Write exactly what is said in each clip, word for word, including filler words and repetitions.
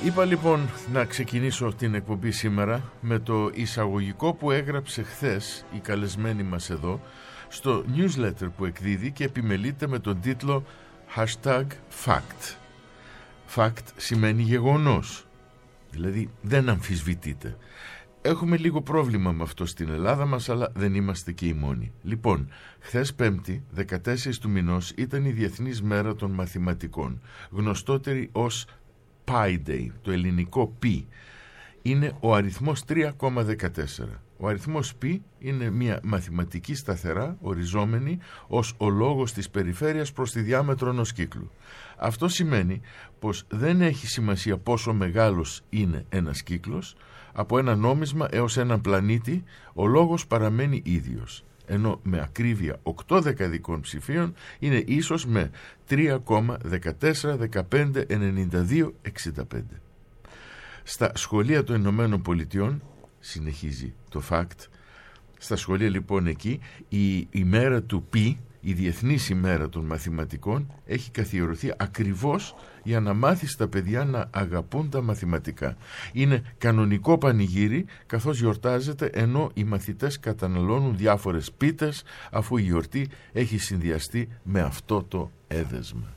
Είπα λοιπόν να ξεκινήσω την εκπομπή σήμερα με το εισαγωγικό που έγραψε χθες η καλεσμένη μας εδώ στο newsletter που εκδίδει και επιμελείται με τον τίτλο hashtag fact. Fact σημαίνει γεγονός, δηλαδή δεν αμφισβητείται. Έχουμε λίγο πρόβλημα με αυτό στην Ελλάδα μας, αλλά δεν είμαστε και οι μόνοι. Λοιπόν, χθες Πέμπτη, δεκατέσσερις του μηνός, ήταν η Διεθνής Μέρα των Μαθηματικών, γνωστότερη ως Pi Day, το ελληνικό π. Είναι ο αριθμός τρία κόμμα δεκατέσσερα. Ο αριθμός π είναι μια μαθηματική σταθερά οριζόμενη ως ο λόγος της περιφέρειας προς τη διάμετρο ενός κύκλου. Αυτό σημαίνει πως δεν έχει σημασία πόσο μεγάλος είναι ένας κύκλος, από ένα νόμισμα έως έναν πλανήτη ο λόγος παραμένει ίδιος, ενώ με ακρίβεια οκτώ δεκαδικών ψηφίων είναι ίσος με τρία κόμμα δεκατέσσερα δεκαπέντε ενενήντα δύο εξήντα πέντε. Στα σχολεία των Ηνωμένων Πολιτειών, συνεχίζει το fact, στα σχολεία λοιπόν εκεί η ημέρα του π, η Διεθνής ημέρα των Μαθηματικών, έχει καθιερωθεί ακριβώς για να μάθει στα παιδιά να αγαπούν τα μαθηματικά. Είναι κανονικό πανηγύρι, καθώς γιορτάζεται ενώ οι μαθητές καταναλώνουν διάφορες πίτες, αφού η γιορτή έχει συνδυαστεί με αυτό το έδεσμα.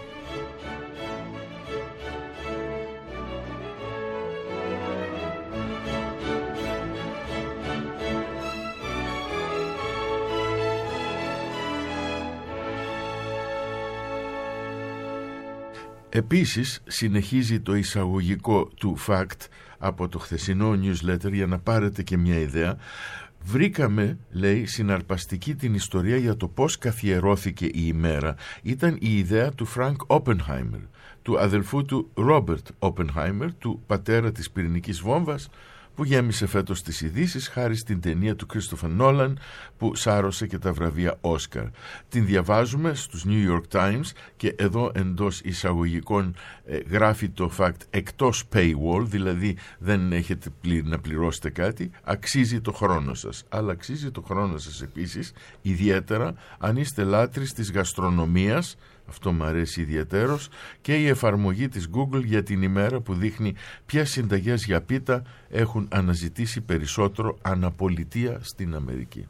Επίσης, συνεχίζει το εισαγωγικό του fact από το χθεσινό newsletter για να πάρετε και μια ιδέα. Βρήκαμε, λέει, συναρπαστική την ιστορία για το πώς καθιερώθηκε η ημέρα. Ήταν η ιδέα του Frank Oppenheimer, του αδελφού του Robert Oppenheimer, του πατέρα της πυρηνικής βόμβας, που γέμισε φέτος τις ειδήσεις χάρη στην ταινία του Christopher Nolan που σάρωσε και τα βραβεία Όσκαρ. Την διαβάζουμε στους New York Times και εδώ εντός εισαγωγικών ε, γράφει το fact εκτός paywall, δηλαδή δεν έχετε πλη, να πληρώσετε κάτι, αξίζει το χρόνο σας. Αλλά αξίζει το χρόνο σας επίσης, ιδιαίτερα αν είστε λάτρεις της γαστρονομίας, αυτό μου αρέσει ιδιαίτερος, και η εφαρμογή της Google για την ημέρα που δείχνει ποιες συνταγές για πίτα έχουν αναζητήσει περισσότερο αναπολιτεία στην Αμερική.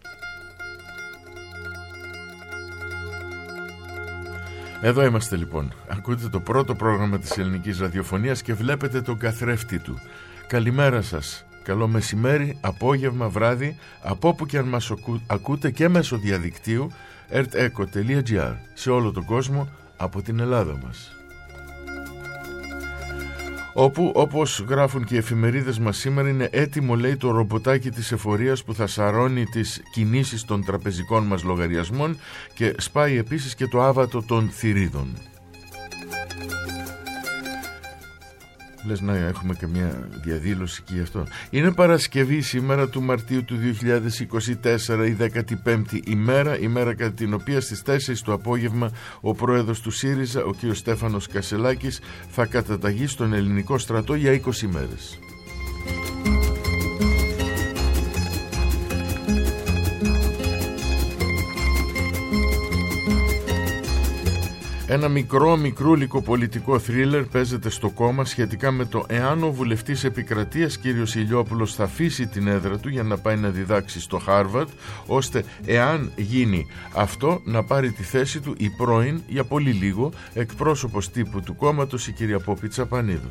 Εδώ είμαστε λοιπόν. Ακούτε το πρώτο πρόγραμμα της ελληνικής ραδιοφωνίας και βλέπετε τον καθρέφτη του. Καλημέρα σας. Καλό μεσημέρι, απόγευμα, βράδυ, από όπου και αν μας ακούτε και μέσω διαδικτύου ερτ εκο τελεία τζι άρ σε όλο τον κόσμο από την Ελλάδα μας. Όπου, όπως γράφουν και οι εφημερίδες μας σήμερα, είναι έτοιμο, λέει, το ρομποτάκι της εφορίας που θα σαρώνει τις κινήσεις των τραπεζικών μας λογαριασμών και σπάει επίσης και το άβατο των θηρίδων. Λες να έχουμε και μια διαδήλωση και γι' αυτό. Είναι Παρασκευή σήμερα του Μαρτίου του δύο χιλιάδες είκοσι τέσσερα, η δέκατη πέμπτη ημέρα, ημέρα κατά την οποία στις τέσσερις το απόγευμα ο πρόεδρος του ΣΥΡΙΖΑ, ο κ. Στέφανος Κασσελάκης, θα καταταγεί στον ελληνικό στρατό για είκοσι μέρες. Ένα μικρό μικρούλικο πολιτικό θρίλερ παίζεται στο κόμμα σχετικά με το εάν ο βουλευτής επικρατείας κ. Ηλιόπουλος θα αφήσει την έδρα του για να πάει να διδάξει στο Χάρβαρντ, ώστε εάν γίνει αυτό να πάρει τη θέση του η πρώην, για πολύ λίγο, εκπρόσωπος τύπου του κόμματος, η κ. Πόπη Τσαπανίδου.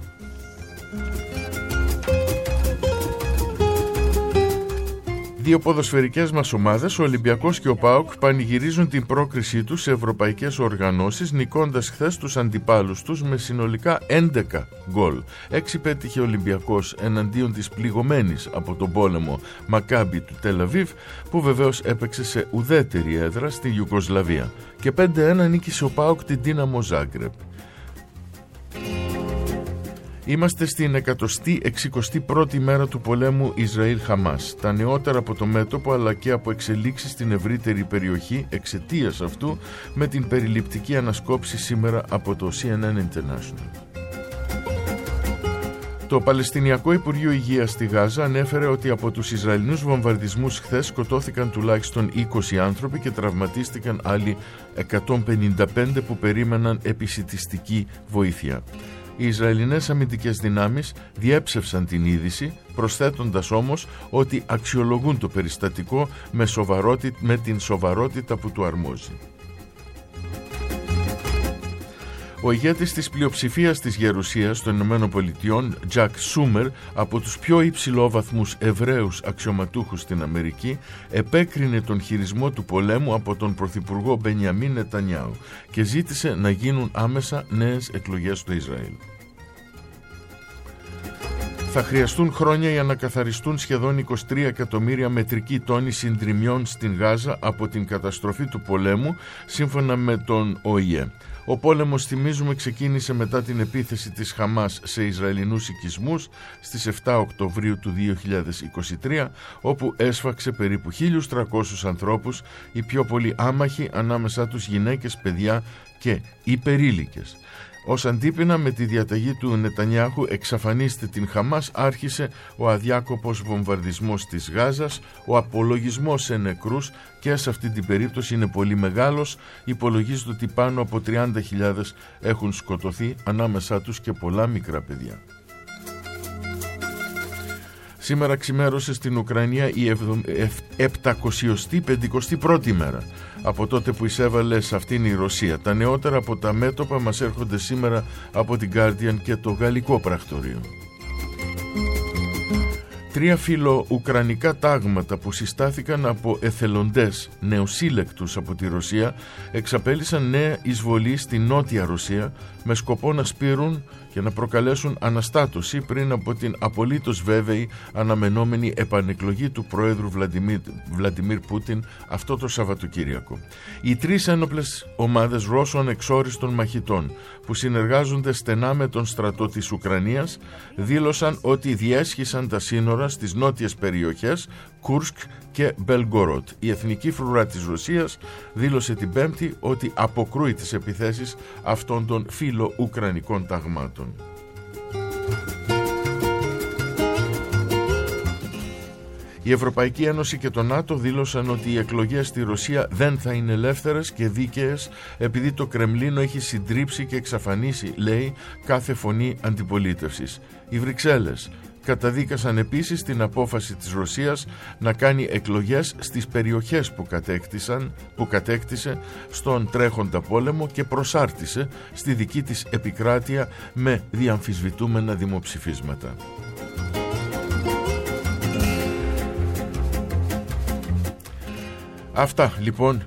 Δύο ποδοσφαιρικές μας ομάδες, ο Ολυμπιακός και ο ΠΑΟΚ, πανηγυρίζουν την πρόκρισή τους σε ευρωπαϊκές οργανώσεις, νικώντας χθες τους αντιπάλους τους με συνολικά έντεκα γκολ. Έξι πέτυχε ο Ολυμπιακός εναντίον της πληγωμένης από τον πόλεμο Μακάμπι του Τελαβίβ, που βεβαίως έπαιξε σε ουδέτερη έδρα στη Ιουγκοσλαβία. Και πέντε ένα νίκησε ο ΠΑΟΚ την Ντίναμο Ζάγκρεπ. Είμαστε στην εκατοστή εξηκοστή πρώτη μέρα του πολέμου Ισραήλ-Χαμάς. Τα νεότερα από το μέτωπο αλλά και από εξελίξεις στην ευρύτερη περιοχή εξαιτίας αυτού, με την περιληπτική ανασκόπηση σήμερα από το σι εν εν International. Το Παλαιστινιακό Υπουργείο Υγείας στη Γάζα ανέφερε ότι από τους Ισραηλινούς βομβαρδισμούς χθες σκοτώθηκαν τουλάχιστον είκοσι άνθρωποι και τραυματίστηκαν άλλοι εκατόν πενήντα πέντε που περίμεναν επισιτιστική βοήθεια. Οι Ισραηλινές αμυντικές δυνάμεις διέψευσαν την είδηση, προσθέτοντας όμως ότι αξιολογούν το περιστατικό με, σοβαρότητα, με την σοβαρότητα που του αρμόζει. Ο ηγέτης της πλειοψηφίας της Γερουσίας των Ηνωμένων Πολιτειών, Τζακ Σούμερ, από τους πιο υψηλόβαθμους Εβραίους αξιωματούχους στην Αμερική, επέκρινε τον χειρισμό του πολέμου από τον Πρωθυπουργό Μπενιαμίν Νετανιάου και ζήτησε να γίνουν άμεσα νέες εκλογές στο Ισραήλ. Θα χρειαστούν χρόνια για να καθαριστούν σχεδόν είκοσι τρία εκατομμύρια μετρικοί τόνοι συντριμμιών στην Γάζα από την καταστροφή του πολέμου, σύμφωνα με τον Ο Η Ε. Ο πόλεμος, θυμίζουμε, ξεκίνησε μετά την επίθεση της Χαμάς σε Ισραηλινούς οικισμούς στις επτά Οκτωβρίου του δύο χιλιάδες είκοσι τρία, όπου έσφαξε περίπου χίλιους τριακόσιους ανθρώπους, οι πιο πολλοί άμαχοι, ανάμεσά τους γυναίκες, παιδιά και υπερήλικες. Ως αντίπεινα, με τη διαταγή του Νετανιάχου «εξαφανίστε την Χαμάς», άρχισε ο αδιάκοπος βομβαρδισμός της Γάζας. Ο απολογισμός σε νεκρούς και σε αυτή την περίπτωση είναι πολύ μεγάλος. Υπολογίζεται ότι πάνω από τριάντα χιλιάδες έχουν σκοτωθεί, ανάμεσά τους και πολλά μικρά παιδιά. Σήμερα ξημέρωσε στην Ουκρανία η επτακόσια πενηκοστή πρώτη μέρα από τότε που εισέβαλε σε αυτήν η Ρωσία. Τα νεότερα από τα μέτωπα μας έρχονται σήμερα από την Guardian και το γαλλικό πρακτορείο. Τρία φιλοουκρανικά τάγματα που συστάθηκαν από εθελοντές νεοσύλλεκτους από τη Ρωσία εξαπέλυσαν νέα εισβολή στη Νότια Ρωσία με σκοπό να σπείρουν και να προκαλέσουν αναστάτωση πριν από την απολύτως βέβαιη αναμενόμενη επανεκλογή του Προέδρου Βλαντιμίρ, Βλαντιμίρ Πούτιν αυτό το Σαββατοκύριακο. Οι τρεις ένοπλες ομάδες Ρώσων εξόριστων μαχητών που συνεργάζονται στενά με τον στρατό της Ουκρανίας δήλωσαν ότι διέσχισαν τα σύνορα στις νότιες περιοχές Κούρσκ και Μπελγκόροτ. Η Εθνική Φρουρά της Ρωσίας δήλωσε την Πέμπτη ότι αποκρούει τις επιθέσεις αυτών των φιλο-ουκρανικών ταγμάτων. Η Ευρωπαϊκή Ένωση και το ΝΑΤΟ δήλωσαν ότι οι εκλογές στη Ρωσία δεν θα είναι ελεύθερες και δίκαιες, επειδή το Κρεμλίνο έχει συντρίψει και εξαφανίσει, λέει, κάθε φωνή αντιπολίτευσης. Οι Βρυξέλλες καταδίκασαν επίσης την απόφαση της Ρωσίας να κάνει εκλογές στις περιοχές που, κατέκτησαν, που κατέκτησε στον τρέχοντα πόλεμο και προσάρτησε στη δική της επικράτεια με διαμφισβητούμενα δημοψηφίσματα. Αυτά λοιπόν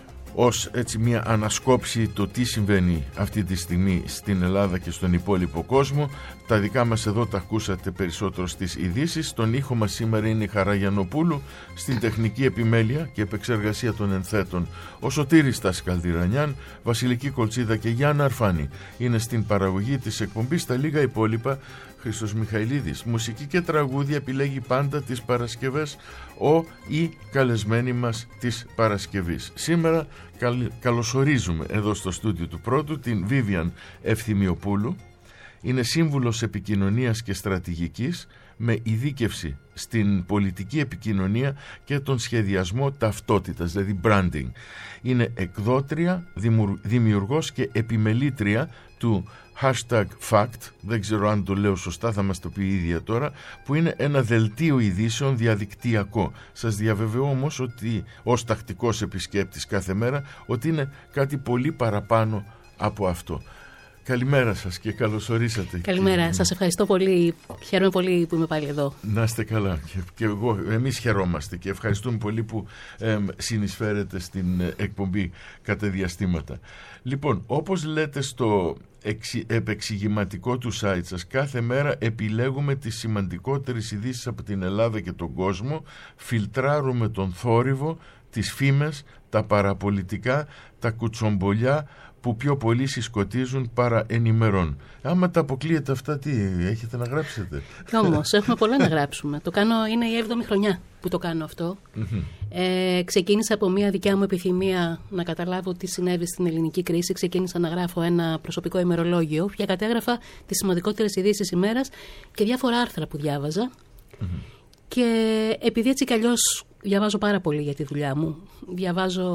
ως έτσι μια ανασκόψη το τι συμβαίνει αυτή τη στιγμή στην Ελλάδα και στον υπόλοιπο κόσμο. Τα δικά μας εδώ τα ακούσατε περισσότερο στις ειδήσεις. Τον ήχο μας σήμερα είναι η Χαρά Γιαννοπούλου, στην τεχνική επιμέλεια και επεξεργασία των ενθέτων ο Σωτήρης Τασκαλδηρανιάν, Βασιλική Κολτσίδα και Γιάννα Αρφάνη είναι στην παραγωγή της εκπομπής. Τα λίγα υπόλοιπα Χρήστος Μιχαηλίδης. Μουσική και τραγούδια επιλέγει πάντα τις Παρασκευές ο ή καλεσμένοι μας της Παρασκευής. Σήμερα καλ, καλωσορίζουμε εδώ στο στούντιο του Πρώτου την Βίβιαν Ευθυμιοπούλου. Είναι σύμβουλος επικοινωνίας και στρατηγικής με ειδίκευση στην πολιτική επικοινωνία και τον σχεδιασμό ταυτότητας, δηλαδή branding. Είναι εκδότρια, δημιουργός και επιμελήτρια του hashtag fact, δεν ξέρω αν το λέω σωστά, θα μας το πει η ίδια τώρα, που είναι ένα δελτίο ειδήσεων διαδικτυακό. Σας διαβεβαιώ όμως ότι ως τακτικός επισκέπτης κάθε μέρα ότι είναι κάτι πολύ παραπάνω από αυτό. Καλημέρα σας και καλώς ορίσατε. Καλημέρα, και... σας ευχαριστώ πολύ. Χαίρομαι πολύ που είμαι πάλι εδώ. Να είστε καλά. Και, και εγώ, εμείς χαιρόμαστε και ευχαριστούμε πολύ που ε, συνεισφέρετε στην εκπομπή κατά διαστήματα. Λοιπόν, όπως λέτε στο εξι, επεξηγηματικό του site σας, κάθε μέρα επιλέγουμε τις σημαντικότερες ειδήσεις από την Ελλάδα και τον κόσμο, φιλτράρουμε τον θόρυβο, τις φήμες, τα παραπολιτικά, τα κουτσομπολιά που πιο πολύ συσκοτίζουν παρά ενημερών. Άμα τα αποκλείετε αυτά, τι έχετε να γράψετε? Κι όμως έχουμε πολλά να γράψουμε. Το κάνω, είναι η έβδομη χρονιά που το κάνω αυτό. Mm-hmm. Ε, ξεκίνησα από μια δικιά μου επιθυμία να καταλάβω τι συνέβη στην ελληνική κρίση. Ξεκίνησα να γράφω ένα προσωπικό ημερολόγιο και κατέγραφα τις σημαντικότερες ειδήσεις ημέρας και διάφορα άρθρα που διάβαζα. Mm-hmm. Και επειδή έτσι κι αλλιώς διαβάζω πάρα πολύ για τη δουλειά μου, διαβάζω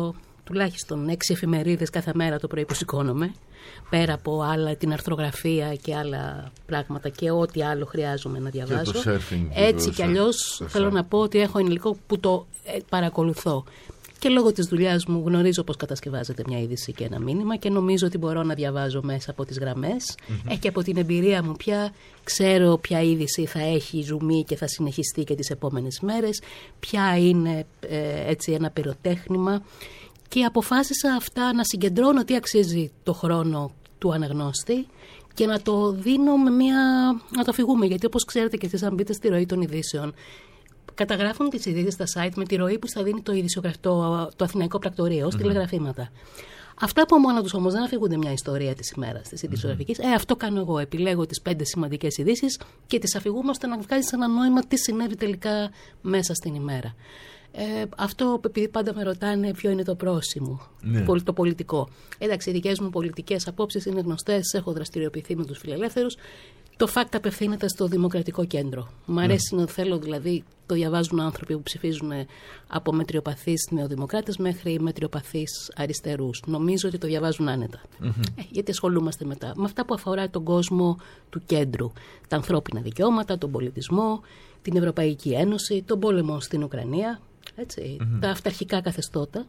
τουλάχιστον έξι εφημερίδες κάθε μέρα το πρωί που σηκώνομαι, πέρα από άλλα, την αρθρογραφία και άλλα πράγματα και ό,τι άλλο χρειάζομαι να διαβάζω. Και το surfing, έτσι κι αλλιώς θέλω να πω ότι έχω υλικό που το παρακολουθώ. Και λόγω της δουλειάς μου γνωρίζω πώς κατασκευάζεται μια είδηση και ένα μήνυμα και νομίζω ότι μπορώ να διαβάζω μέσα από τις γραμμές. Mm-hmm. Ε, και από την εμπειρία μου πια ξέρω ποια είδηση θα έχει ζουμί και θα συνεχιστεί και τις επόμενες μέρες, ποια είναι ε, έτσι ένα πυροτέχνημα. Και αποφάσισα αυτά να συγκεντρώνω τι αξίζει το χρόνο του αναγνώστη και να το δίνω με μια... να το φυγούμε, γιατί όπως ξέρετε και εσείς αν μπείτε στη ροή των ειδήσεων, καταγράφουν τις ειδήσεις στα site με τη ροή που θα δίνει το, το, το Αθηναϊκό Πρακτορείο ως mm-hmm. τηλεγραφήματα. Αυτά από μόνα τους όμως δεν αφηγούνται μια ιστορία της ημέρας της ειδησιογραφικής. Mm-hmm. Ε, αυτό κάνω εγώ. Επιλέγω τις πέντε σημαντικές ειδήσεις και τις αφηγούμε ώστε να βγάζεις ένα νόημα τι συνέβη τελικά μέσα στην ημέρα. Ε, αυτό επειδή πάντα με ρωτάνε ποιο είναι το πρόσημο, ναι. το πολιτικό. Εντάξει, οι δικές μου πολιτικές απόψεις είναι γνωστές, έχω δραστηριοποιηθεί με τους φιλελεύθερους. Το φακτ απευθύνεται στο Δημοκρατικό Κέντρο. Μ' αρέσει mm. να θέλω, δηλαδή, το διαβάζουν άνθρωποι που ψηφίζουν από μετριοπαθείς νεοδημοκράτες μέχρι μετριοπαθείς αριστερούς. Νομίζω ότι το διαβάζουν άνετα. Mm-hmm. Ε, γιατί ασχολούμαστε μετά με αυτά που αφορά τον κόσμο του κέντρου. Τα ανθρώπινα δικαιώματα, τον πολιτισμό, την Ευρωπαϊκή Ένωση, τον πόλεμο στην Ουκρανία, έτσι, mm-hmm. τα αυταρχικά καθεστώτα.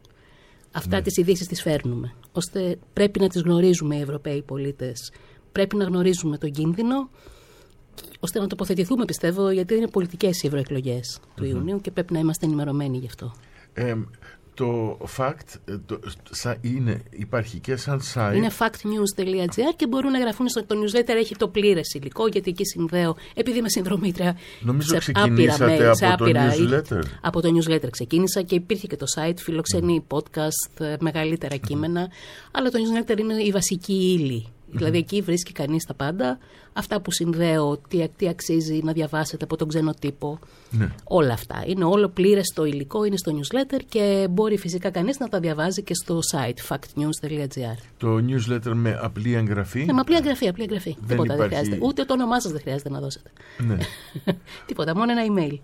Αυτά mm. τις ειδήσεις τις φέρνουμε. Ώστε πρέπει να τις γνωρίζουμε οι Ευρωπαίοι πολίτες. Πρέπει να γνωρίζουμε τον κίνδυνο, ώστε να τοποθετηθούμε, πιστεύω, γιατί είναι πολιτικές οι ευρωεκλογές mm-hmm. του Ιουνίου και πρέπει να είμαστε ενημερωμένοι γι' αυτό. Ε, το fact το, σα, είναι, υπάρχει και σαν site. Είναι factnews.gr και μπορούν να γραφούν στο το newsletter, έχει το πλήρες υλικό, γιατί εκεί συνδέω, επειδή είμαι συνδρομήτρια. Νομίζω ξεκινήσατε από άπειρα, το newsletter. Από το newsletter ξεκίνησα και υπήρχε και το site, φιλοξενεί mm. podcast, μεγαλύτερα κείμενα, mm. αλλά το newsletter είναι η βασική ύλη. Δηλαδή εκεί βρίσκει κανείς τα πάντα, αυτά που συνδέω, τι, τι αξίζει να διαβάσετε από τον ξένο τύπο, ναι. όλα αυτά. Είναι όλο πλήρες το υλικό, είναι στο newsletter και μπορεί φυσικά κανείς να τα διαβάζει και στο site factnews.gr. Το newsletter με απλή εγγραφή. Ναι, με απλή εγγραφή, απλή εγγραφή. Δεν Τίποτα υπάρχει... δεν χρειάζεται. Ούτε το όνομά σας δεν χρειάζεται να δώσετε. Ναι. Τίποτα, μόνο ένα email.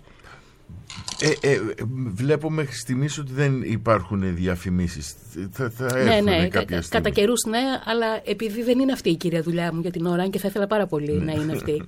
Ε, ε, βλέπω μέχρι στιγμής ότι δεν υπάρχουν διαφημίσεις. Θα, θα ναι, ναι, κάποια κα, κατά καιρούς ναι, αλλά επειδή δεν είναι αυτή η κύρια δουλειά μου για την ώρα, και θα ήθελα πάρα πολύ ναι. να είναι αυτή.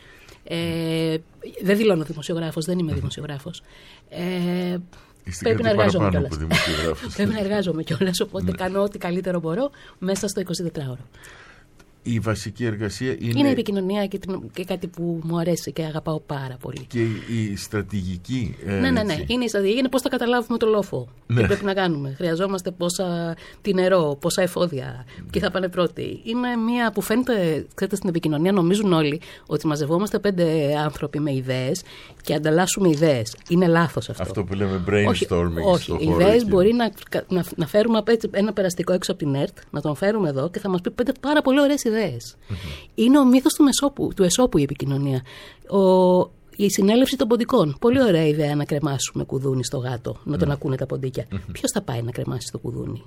Ε, δεν δηλώνω δημοσιογράφος, δεν είμαι δημοσιογράφος. Ε, πρέπει να εργάζομαι κιόλας. πρέπει να εργάζομαι κιόλας, οπότε ναι. κάνω ό,τι καλύτερο μπορώ μέσα στο εικοσιτετράωρο. Η βασική εργασία είναι... Είναι η επικοινωνία και, την... και κάτι που μου αρέσει και αγαπάω πάρα πολύ. Και η στρατηγική... Ε, ναι, ναι, ναι. Είναι η στρατηγική. Είναι πώς θα καταλάβουμε το λόφο. Ναι. Τι πρέπει να κάνουμε. Χρειαζόμαστε πόσα τι νερό, πόσα εφόδια. Ποιοι θα πάνε πρώτοι. Είναι μία που φαίνεται, ξέρετε, στην επικοινωνία νομίζουν όλοι ότι μαζευόμαστε πέντε άνθρωποι με ιδέες και ανταλλάσσουμε ιδέες. Είναι λάθος αυτό. Αυτό που λέμε brainstorming. Όχι, όχι. Οι ιδέες μπορεί να, να, να φέρουμε ένα περαστικό έξω από την ΕΡΤ, να τον φέρουμε εδώ και θα μας πει πέντε πάρα πολύ ωραίες ιδέες. Mm-hmm. Είναι ο μύθος του, μεσόπου, του Εσώπου η επικοινωνία. Ο, η συνέλευση των ποντικών. Πολύ ωραία ιδέα να κρεμάσουμε κουδούνι στο γάτο, να τον mm. ακούνε τα ποντίκια. Mm-hmm. Ποιος θα πάει να κρεμάσει το κουδούνι?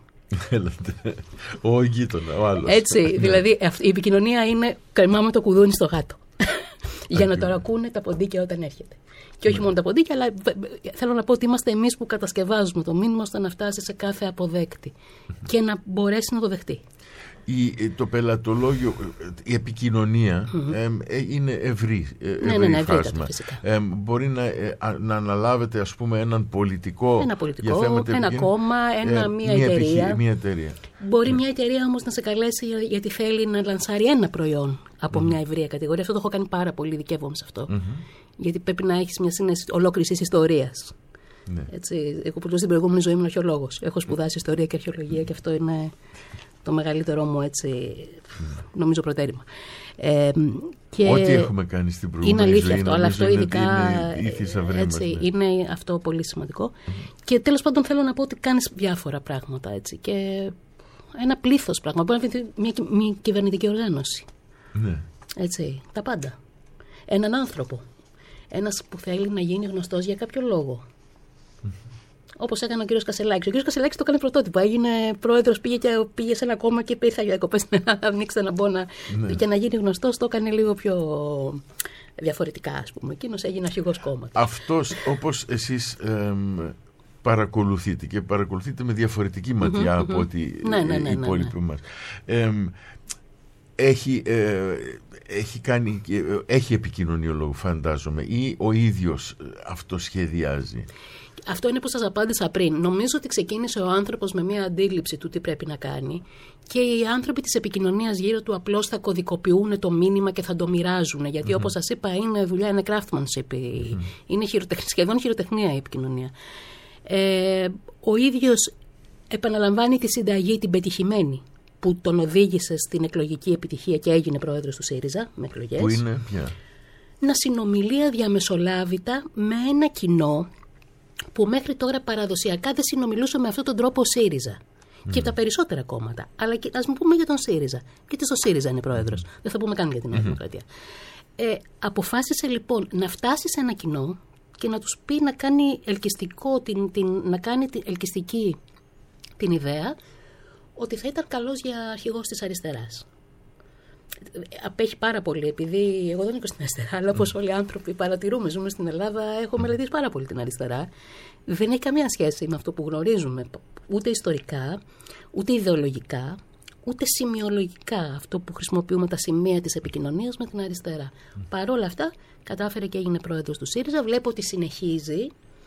Ο γείτονα, ο άλλος. Έτσι, δηλαδή η επικοινωνία είναι κρεμάμε το κουδούνι στο γάτο. Για να τον ακούνε τα ποντίκια όταν έρχεται. Και όχι μόνο τα ποντίκια, αλλά θέλω να πω ότι είμαστε εμείς που κατασκευάζουμε το μήνυμα ώστε να φτάσει σε κάθε αποδέκτη και να μπορέσει να το δεχτεί. Η, το πελατολόγιο, η επικοινωνία mm-hmm. ε, είναι ευρύ, ευρύ ναι, ναι, ναι, φάσμα. Ε, μπορεί να, ε, να αναλάβετε, ας πούμε, έναν πολιτικό, ένα, πολιτικό, για θέματα, ένα κόμμα, ένα, ε, μια, μια εταιρεία. Επιχει, μια εταιρεία. Μπορεί mm. μια εταιρεία όμως να σε καλέσει γιατί θέλει να λανσάρει ένα προϊόν από mm. μια ευρεία κατηγορία. Αυτό το έχω κάνει πάρα πολύ, δικεύομαι σε αυτό. Mm-hmm. Γιατί πρέπει να έχεις μια σύνεση ολόκληρης ιστορίας. Ναι. Έτσι, εγώ που στην προηγούμενη ζωή ήμουν αρχαιολόγος. Έχω σπουδάσει ιστορία και αρχαιολογία και αυτό είναι το μεγαλύτερό μου, έτσι, νομίζω, προτέρημα. Ε, και ό,τι έχουμε κάνει στην προηγούμενη είναι αλήθεια ζωή, αυτό, αλλά αυτό ειδικά είναι, έτσι, ναι. είναι αυτό πολύ σημαντικό. Mm-hmm. Και τέλος πάντων θέλω να πω ότι κάνεις διάφορα πράγματα, έτσι, και ένα πλήθος πράγματα. Μπορεί να βρει μια, μια κυβερνητική οργάνωση. Ναι. Έτσι, τα πάντα. Έναν άνθρωπο. Ένας που θέλει να γίνει γνωστός για κάποιο λόγο. Όπως έκανε ο κύριος Κασελάκης. Ο κύριος Κασελάκης το έκανε πρωτότυπο. Έγινε πρόεδρος, πήγε, και, πήγε σε ένα κόμμα και ήρθα για διακοπές να ανοίξει ένα μπόνα ναι. και να γίνει γνωστός. Το έκανε λίγο πιο διαφορετικά, ας πούμε. Εκείνος έγινε αρχηγός κόμματος. Αυτός, όπως εσείς εμ, παρακολουθείτε και παρακολουθείτε με διαφορετική ματιά mm-hmm, από mm-hmm. ότι ναι, ναι, ναι, οι υπόλοιποι ναι, ναι. μας. Ε, έχει, ε, έχει, κάνει, έχει επικοινωνιολόγο, φαντάζομαι, ή ο ίδιος αυτό σχεδιάζει? Αυτό είναι που σας απάντησα πριν. Νομίζω ότι ξεκίνησε ο άνθρωπος με μια αντίληψη του τι πρέπει να κάνει και οι άνθρωποι της επικοινωνίας γύρω του απλώς θα κωδικοποιούν το μήνυμα και θα το μοιράζουν. Γιατί mm-hmm. όπως σας είπα, είναι δουλειά, είναι craftsmanship. Mm-hmm. Είναι χειροτεχ... σχεδόν χειροτεχνία η επικοινωνία. Ε, ο ίδιος επαναλαμβάνει τη συνταγή, την πετυχημένη, που τον οδήγησε στην εκλογική επιτυχία και έγινε πρόεδρος του ΣΥΡΙΖΑ με εκλογές. Που είναι πια? Να συνομιλεί αδιαμεσολάβητα με ένα κοινό που μέχρι τώρα παραδοσιακά δεν συνομιλούσε με αυτόν τον τρόπο ο ΣΥΡΙΖΑ. Mm. Και τα περισσότερα κόμματα. Αλλά και, ας μου πούμε για τον ΣΥΡΙΖΑ. Γιατί στο ΣΥΡΙΖΑ είναι πρόεδρος. Mm. Δεν θα πούμε καν για την Νέα mm-hmm. Δημοκρατία. Ε, αποφάσισε λοιπόν να φτάσει σε ένα κοινό και να τους πει να κάνει ελκυστικό, την, την, να κάνει την ελκυστική την ιδέα ότι θα ήταν καλός για αρχηγός της αριστεράς. Απέχει πάρα πολύ, επειδή εγώ δεν είμαι στην αριστερά, αλλά όπως όλοι οι άνθρωποι παρατηρούμε, ζούμε στην Ελλάδα, έχω μελετήσει πάρα πολύ την αριστερά. Δεν έχει καμία σχέση με αυτό που γνωρίζουμε, ούτε ιστορικά, ούτε ιδεολογικά, ούτε σημειολογικά, αυτό που χρησιμοποιούμε τα σημεία της επικοινωνίας με την αριστερά. Mm. Παρ' όλα αυτά, κατάφερε και έγινε πρόεδρος του ΣΥΡΙΖΑ. Βλέπω ότι συνεχίζει.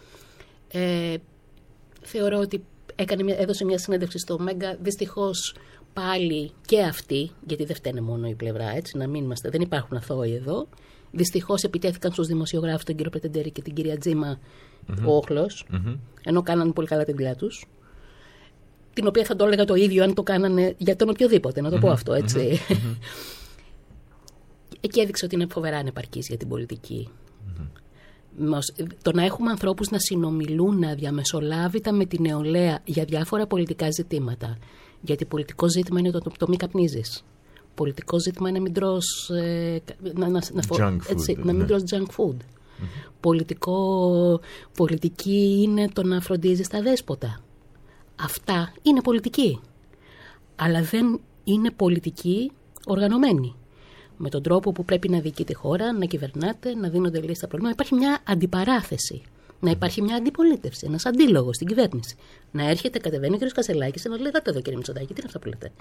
Ε, θεωρώ ότι έκανε μια, έδωσε μια συνέντευξη στο Μέγκα, δυστυχώς πάλι και αυτοί, γιατί δεν φταίνε μόνο η πλευρά, έτσι, να μην είμαστε, δεν υπάρχουν αθώοι εδώ. Δυστυχώς επιτέθηκαν στους δημοσιογράφους, τον κύριο Πρετεντέρη και την κυρία Τζίμα, mm-hmm. ο όχλος, mm-hmm. ενώ κάνανε πολύ καλά τη δουλειά τους. Την οποία θα το έλεγα το ίδιο αν το κάνανε για τον οποιοδήποτε, να το mm-hmm. πω αυτό, έτσι. Mm-hmm. Εκεί έδειξε ότι είναι φοβερά ανεπαρκής για την πολιτική. Mm-hmm. Το να έχουμε ανθρώπους να συνομιλούν αδιαμεσολάβητα με τη νεολαία για διάφορα πολιτικά ζητήματα. Γιατί πολιτικό ζήτημα είναι το, το, το μη καπνίζεις. Πολιτικό ζήτημα είναι μην τρως, ε, να, να, να, junk έτσι, food, να μην ναι. τρως junk food. Mm-hmm. Πολιτικό, πολιτική είναι το να φροντίζεις τα δέσποτα. Αυτά είναι πολιτική. Αλλά δεν είναι πολιτική οργανωμένη. Με τον τρόπο που πρέπει να διοικεί τη χώρα, να κυβερνάτε, να δίνονται λύσεις στα προβλήματα. Υπάρχει μια αντιπαράθεση. Να υπάρχει μια αντιπολίτευση, ένας αντίλογος στην κυβέρνηση. Να έρχεται, κατεβαίνει ο κ. Κασελάκης και να λέει: Δάτε εδώ, κύριε Μητσοτάκη, τι είναι αυτά που λέτε.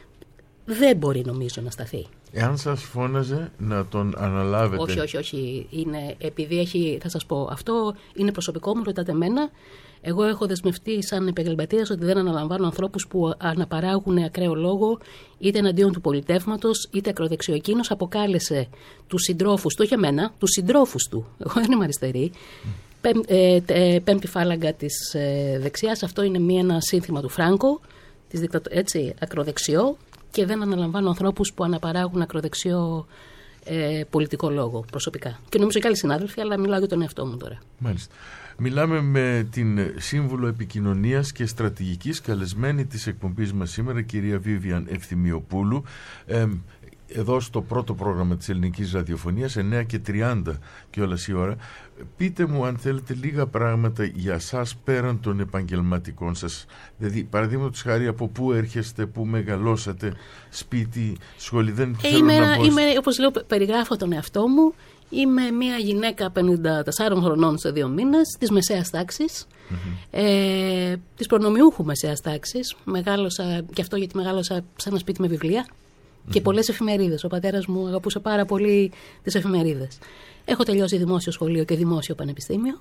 Δεν μπορεί, νομίζω, να σταθεί. Εάν σας φώναζε να τον αναλάβετε. Όχι, όχι, όχι. Είναι, επειδή έχει, θα σας πω, αυτό είναι προσωπικό μου, ρωτάτε εμένα. Εγώ έχω δεσμευτεί σαν επαγγελματίας ότι δεν αναλαμβάνω ανθρώπους που αναπαράγουν ακραίο λόγο, είτε εναντίον του πολιτεύματος, είτε ακροδεξιό. Εκείνος αποκάλεσε τους συντρόφους του, όχι εμένα, τους συντρόφους του. Εγώ δεν είμαι αριστερή. Πέμ, ε, ε, πέμπτη φάλαγγα της ε, δεξιάς. Αυτό είναι μία, ένα σύνθημα του Φράγκο, της δικτατο... έτσι, ακροδεξιό, και δεν αναλαμβάνω ανθρώπους που αναπαράγουν ακροδεξιό ε, πολιτικό λόγο προσωπικά. Και νομίζω και άλλοι συνάδελφοι, αλλά μιλάω για τον εαυτό μου τώρα. Μάλιστα. Μιλάμε με την Σύμβουλο Επικοινωνίας και Στρατηγικής, καλεσμένη της εκπομπής μας σήμερα, κυρία Βίβιαν Ευθυμιοπούλου. Ε, εδώ στο πρώτο πρόγραμμα της ελληνικής ραδιοφωνίας, εννιά και τριάντα και όλας η ώρα. Πείτε μου, αν θέλετε, λίγα πράγματα για σας πέραν των επαγγελματικών σας. Δηλαδή, παραδείγματος χάρη, από πού έρχεστε, πού μεγαλώσατε, σπίτι, σχολή. Δεν θέλω είμαι, να πω... είμαι, όπως λέω, περιγράφω τον εαυτό μου. Είμαι μια γυναίκα πενήντα τεσσάρων χρονών σε δύο μήνες, της μεσαίας τάξης, mm-hmm. ε, της προνομιούχου μεσαίας τάξης. Μεγάλωσα, και αυτό γιατί μεγάλωσα σε ένα σπίτι με βιβλία. Και mm-hmm. πολλές εφημερίδες. Ο πατέρας μου αγαπούσε πάρα πολύ τις εφημερίδες. Έχω τελειώσει δημόσιο σχολείο και δημόσιο πανεπιστήμιο.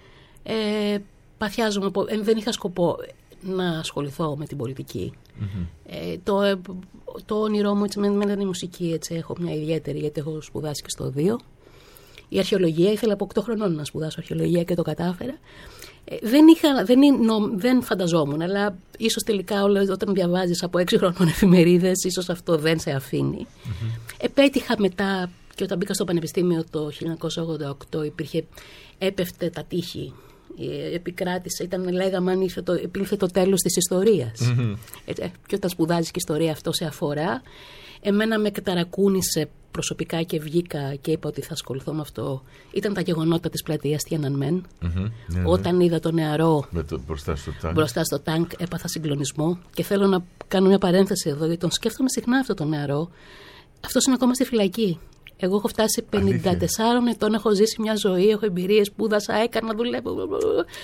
Ε, παθιάζομαι, ε, δεν είχα σκοπό να ασχοληθώ με την πολιτική. Mm-hmm. Ε, το, ε, το όνειρό μου έτσι, με, με την μουσική έτσι, έχω μια ιδιαίτερη, γιατί έχω σπουδάσει και στο δύο. Η αρχαιολογία, ήθελα από οκτώ χρονών να σπουδάσω αρχαιολογία και το κατάφερα. Ε, δεν, είχα, δεν, νο, δεν φανταζόμουν, αλλά ίσως τελικά όλο, όταν διαβάζεις από έξι χρονών εφημερίδες, ίσως αυτό δεν σε αφήνει. Mm-hmm. Επέτυχα μετά, και όταν μπήκα στο πανεπιστήμιο το χίλια εννιακόσια ογδόντα οκτώ, υπήρχε, έπεφτε τα τείχη, επικράτησε, ήταν, λέγαμε, αν ήρθε το, επήλθε το τέλος της ιστορίας. Mm-hmm. Ε, και όταν σπουδάζεις και ιστορία, αυτό σε αφορά. Εμένα με καταρακούνησε προσωπικά και βγήκα και είπα ότι θα ασχοληθώ με αυτό. Ήταν τα γεγονότα της πλατείας Τιανανμέν. Mm-hmm, ναι, όταν ναι. είδα το νεαρό με το, μπροστά, στο τάγκ. μπροστά στο τάγκ, έπαθα συγκλονισμό. Και θέλω να κάνω μια παρένθεση εδώ, γιατί τον σκέφτομαι συχνά αυτό το νεαρό. Αυτός είναι ακόμα στη φυλακή. Εγώ έχω φτάσει πενήντα τεσσάρων ετών, έχω ζήσει μια ζωή, έχω εμπειρίες, σπούδασα, έκανα, δουλεύω.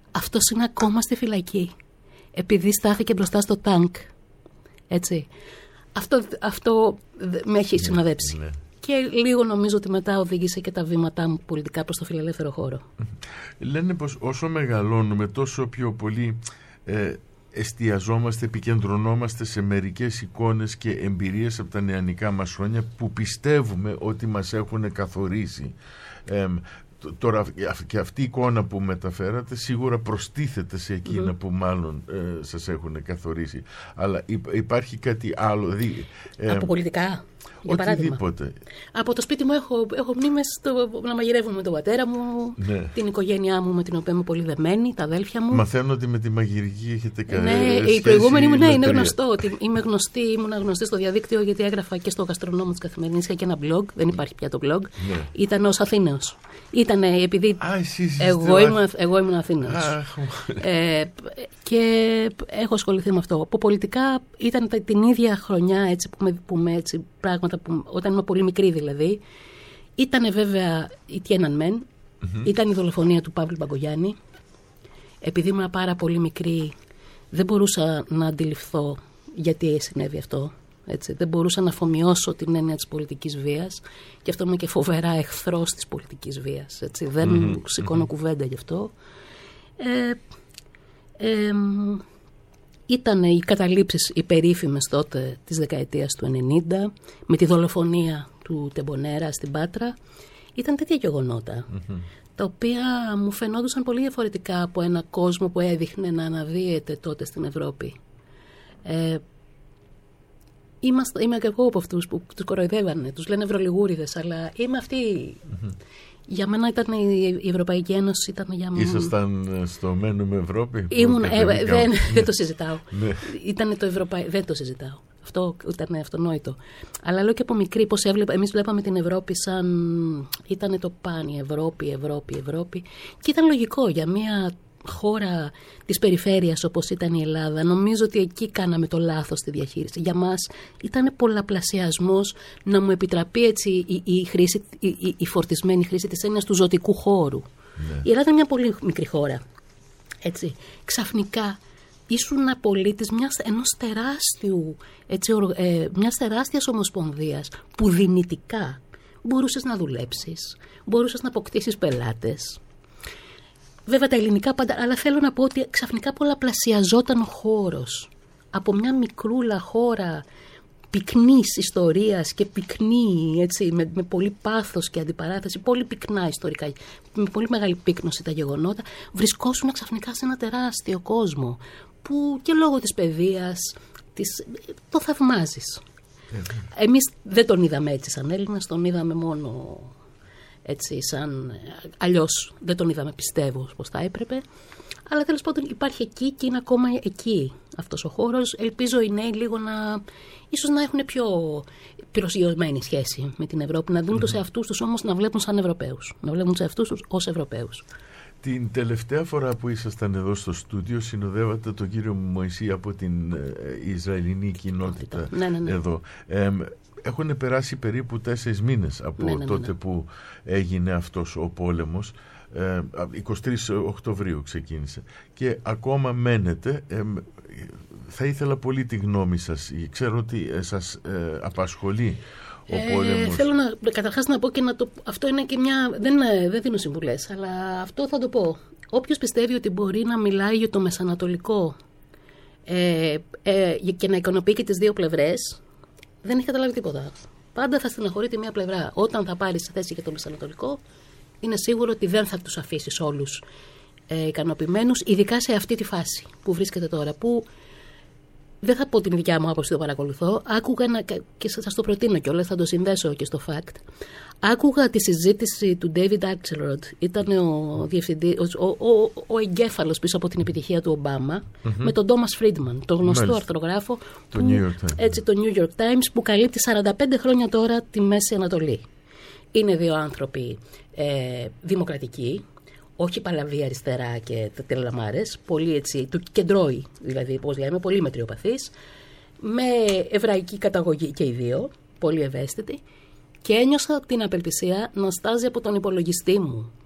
αυτός είναι ακόμα στη φυλακή επειδή στάθηκε μπροστά στο τάγκ. Έτσι. Αυτό, αυτό με έχει συναδέψει. Ναι, ναι. Και λίγο νομίζω ότι μετά οδήγησε και τα βήματά μου πολιτικά προς το φιλελεύθερο χώρο. Λένε πως όσο μεγαλώνουμε τόσο πιο πολύ ε, εστιαζόμαστε, επικεντρωνόμαστε σε μερικές εικόνες και εμπειρίες από τα νεανικά μας χρόνια που πιστεύουμε ότι μας έχουν καθορίσει. Ε, Τώρα και αυτή η εικόνα που μεταφέρατε σίγουρα προστίθεται σε εκείνα mm. που μάλλον ε, σας έχουν καθορίσει. Αλλά υπάρχει κάτι άλλο. Δι, ε, από πολιτικά, για οτιδήποτε. Παράδειγμα. Από το σπίτι μου έχω, έχω μνήμες στο, να μαγειρεύω με τον πατέρα μου, ναι. την οικογένειά μου με την οποία είμαι πολύ δεμένη, τα αδέλφια μου. Μαθαίνω ότι με τη μαγειρική έχετε κάνει. Ναι, η προηγούμενη μου, ναι, είναι γνωστό. Ότι είμαι γνωστή, ήμουν γνωστή στο διαδίκτυο γιατί έγραφα και στο γαστρονόμο της Καθημερινής. Είχα και ένα blog, δεν υπάρχει πια το blog. Ναι. Ήταν ως Αθήναος. Ήταν επειδή Α, εσύ, εγώ, ήμουν, εγώ ήμουν Αθήναος. ε, και έχω ασχοληθεί με αυτό. Από πολιτικά ήταν την ίδια χρονιά έτσι, που με, που με έτσι, πράγματα που όταν ήμουν πολύ μικρή δηλαδή. Ήταν βέβαια η Tiananmen, mm-hmm. ήταν η δολοφονία του Παύλου Μπαγκογιάννη. Επειδή ήμουν πάρα πολύ μικρή δεν μπορούσα να αντιληφθώ γιατί συνέβη αυτό. Έτσι, δεν μπορούσα να αφομοιώσω την έννοια της πολιτικής βίας και αυτό είμαι και φοβερά εχθρός της πολιτικής βίας. Έτσι, δεν mm-hmm. σηκώνω mm-hmm. κουβέντα γι' αυτό. Ε, ε, ήταν οι καταλήψεις οι περίφημες τότε της δεκαετίας του ενενήντα με τη δολοφονία του Τεμπονέρα στην Πάτρα. Ήταν τέτοια γεγονότα mm-hmm. τα οποία μου φαινόντουσαν πολύ διαφορετικά από ένα κόσμο που έδειχνε να αναδύεται τότε στην Ευρώπη. Ε, Είμαστε, είμαι και εγώ από αυτούς που τους κοροϊδεύανε, τους λένε ευρωλιγούριδες, αλλά είμαι αυτή. Mm-hmm. Για μένα ήταν η, η Ευρωπαϊκή Ένωση, ήταν για μένα. Ήσασταν στο μένουμε Ευρώπη. Ήμουν, ε, δεν, δεν το συζητάω. Ήταν το Ευρωπαϊ... Δεν το συζητάω. Αυτό ήταν αυτονόητο. Αλλά λέω και από μικρή πώς έβλεπα. Εμείς βλέπαμε την Ευρώπη σαν. Ήταν το πάνι, Ευρώπη, Ευρώπη, Ευρώπη. Και ήταν λογικό για μια χώρα της περιφέρειας όπως ήταν η Ελλάδα. Νομίζω ότι εκεί κάναμε το λάθος στη διαχείριση. Για μας ήταν πολλαπλασιασμός να μου επιτραπεί έτσι η, η, χρήση, η, η, η φορτισμένη χρήση της έννοιας του ζωτικού χώρου. Ναι. Η Ελλάδα είναι μια πολύ μικρή χώρα. Έτσι. Ξαφνικά ήσουν πολίτης μιας, ενός τεράστιου, έτσι, ε, μιας τεράστιας ομοσπονδίας που δυνητικά μπορούσες να δουλέψεις, μπορούσες να αποκτήσεις πελάτες. Βέβαια τα ελληνικά πάντα, αλλά θέλω να πω ότι ξαφνικά πολλαπλασιαζόταν ο χώρος. Από μια μικρούλα χώρα πυκνής ιστορίας και πυκνή, έτσι, με, με πολύ πάθος και αντιπαράθεση, πολύ πυκνά ιστορικά, με πολύ μεγάλη πύκνωση τα γεγονότα, βρισκόσουν ξαφνικά σε ένα τεράστιο κόσμο που και λόγω της παιδείας της, το θαυμάζεις. Mm-hmm. Εμείς δεν τον είδαμε έτσι σαν Έλληνας, τον είδαμε μόνο... Έτσι, σαν αλλιώς δεν τον είδαμε, πιστεύω, πως θα έπρεπε. Αλλά τέλος πάντων υπάρχει εκεί και είναι ακόμα εκεί αυτός ο χώρος. Ελπίζω οι νέοι λίγο να, ίσως να έχουν πιο προσγειωμένη σχέση με την Ευρώπη, να δουν mm-hmm. τους εαυτούς τους όμως να βλέπουν σαν Ευρωπαίους, να βλέπουν τους εαυτούς τους ως Ευρωπαίους. Την τελευταία φορά που ήσασταν εδώ στο στούντιο συνοδεύατε τον κύριο Μωυσή από την ε, Ισραηλινή κοινότητα ναι, ναι, ναι. εδώ. Ε, Έχουν περάσει περίπου τέσσερις μήνες από ναι, ναι, ναι, τότε ναι. που έγινε αυτός ο πόλεμος. Ε, εικοστή τρίτη Οκτωβρίου ξεκίνησε. Και ακόμα μένετε. Ε, θα ήθελα πολύ τη γνώμη σας. Ξέρω ότι ε, σας ε, απασχολεί ο ε, πόλεμος. Θέλω να, καταρχάς να πω και να το... Αυτό είναι και μια... Δεν, δεν δίνω συμβουλές, αλλά αυτό θα το πω. Όποιος πιστεύει ότι μπορεί να μιλάει για το μεσανατολικό ε, ε, και να ικανοποιεί και τις δύο πλευρές, δεν έχει καταλάβει τίποτα. Πάντα θα στεναχωρεί τη μία πλευρά. Όταν θα πάρει θέση για το μεσανατολικό, είναι σίγουρο ότι δεν θα τους αφήσεις όλους ε, ικανοποιημένους, ειδικά σε αυτή τη φάση που βρίσκεται τώρα. Που δεν θα πω την δικιά μου άποψη, το παρακολουθώ. Άκουγα να, και σας το προτείνω κιόλας, θα το συνδέσω και στο fact. Άκουγα τη συζήτηση του David Axelrod. Ήταν ο, διευθυντής, ο, ο, ο, ο εγκέφαλος πίσω από την επιτυχία του Ομπάμα, mm-hmm. με τον Thomas Friedman, τον γνωστό Μάλιστα. αρθρογράφο το που, New York Times. Έτσι, το New York Times, που καλύπτει σαράντα πέντε χρόνια τώρα τη Μέση Ανατολή. Είναι δύο άνθρωποι ε, δημοκρατικοί, όχι παλαβή αριστερά και τελαμάρες, πολύ έτσι, του κεντρώοι, δηλαδή, πώς λέμε, πολύ μετριοπαθείς, με εβραϊκή καταγωγή και οι δύο, πολύ ευαίσθητοι, και ένιωσα την απελπισία να στάζει από τον υπολογιστή μου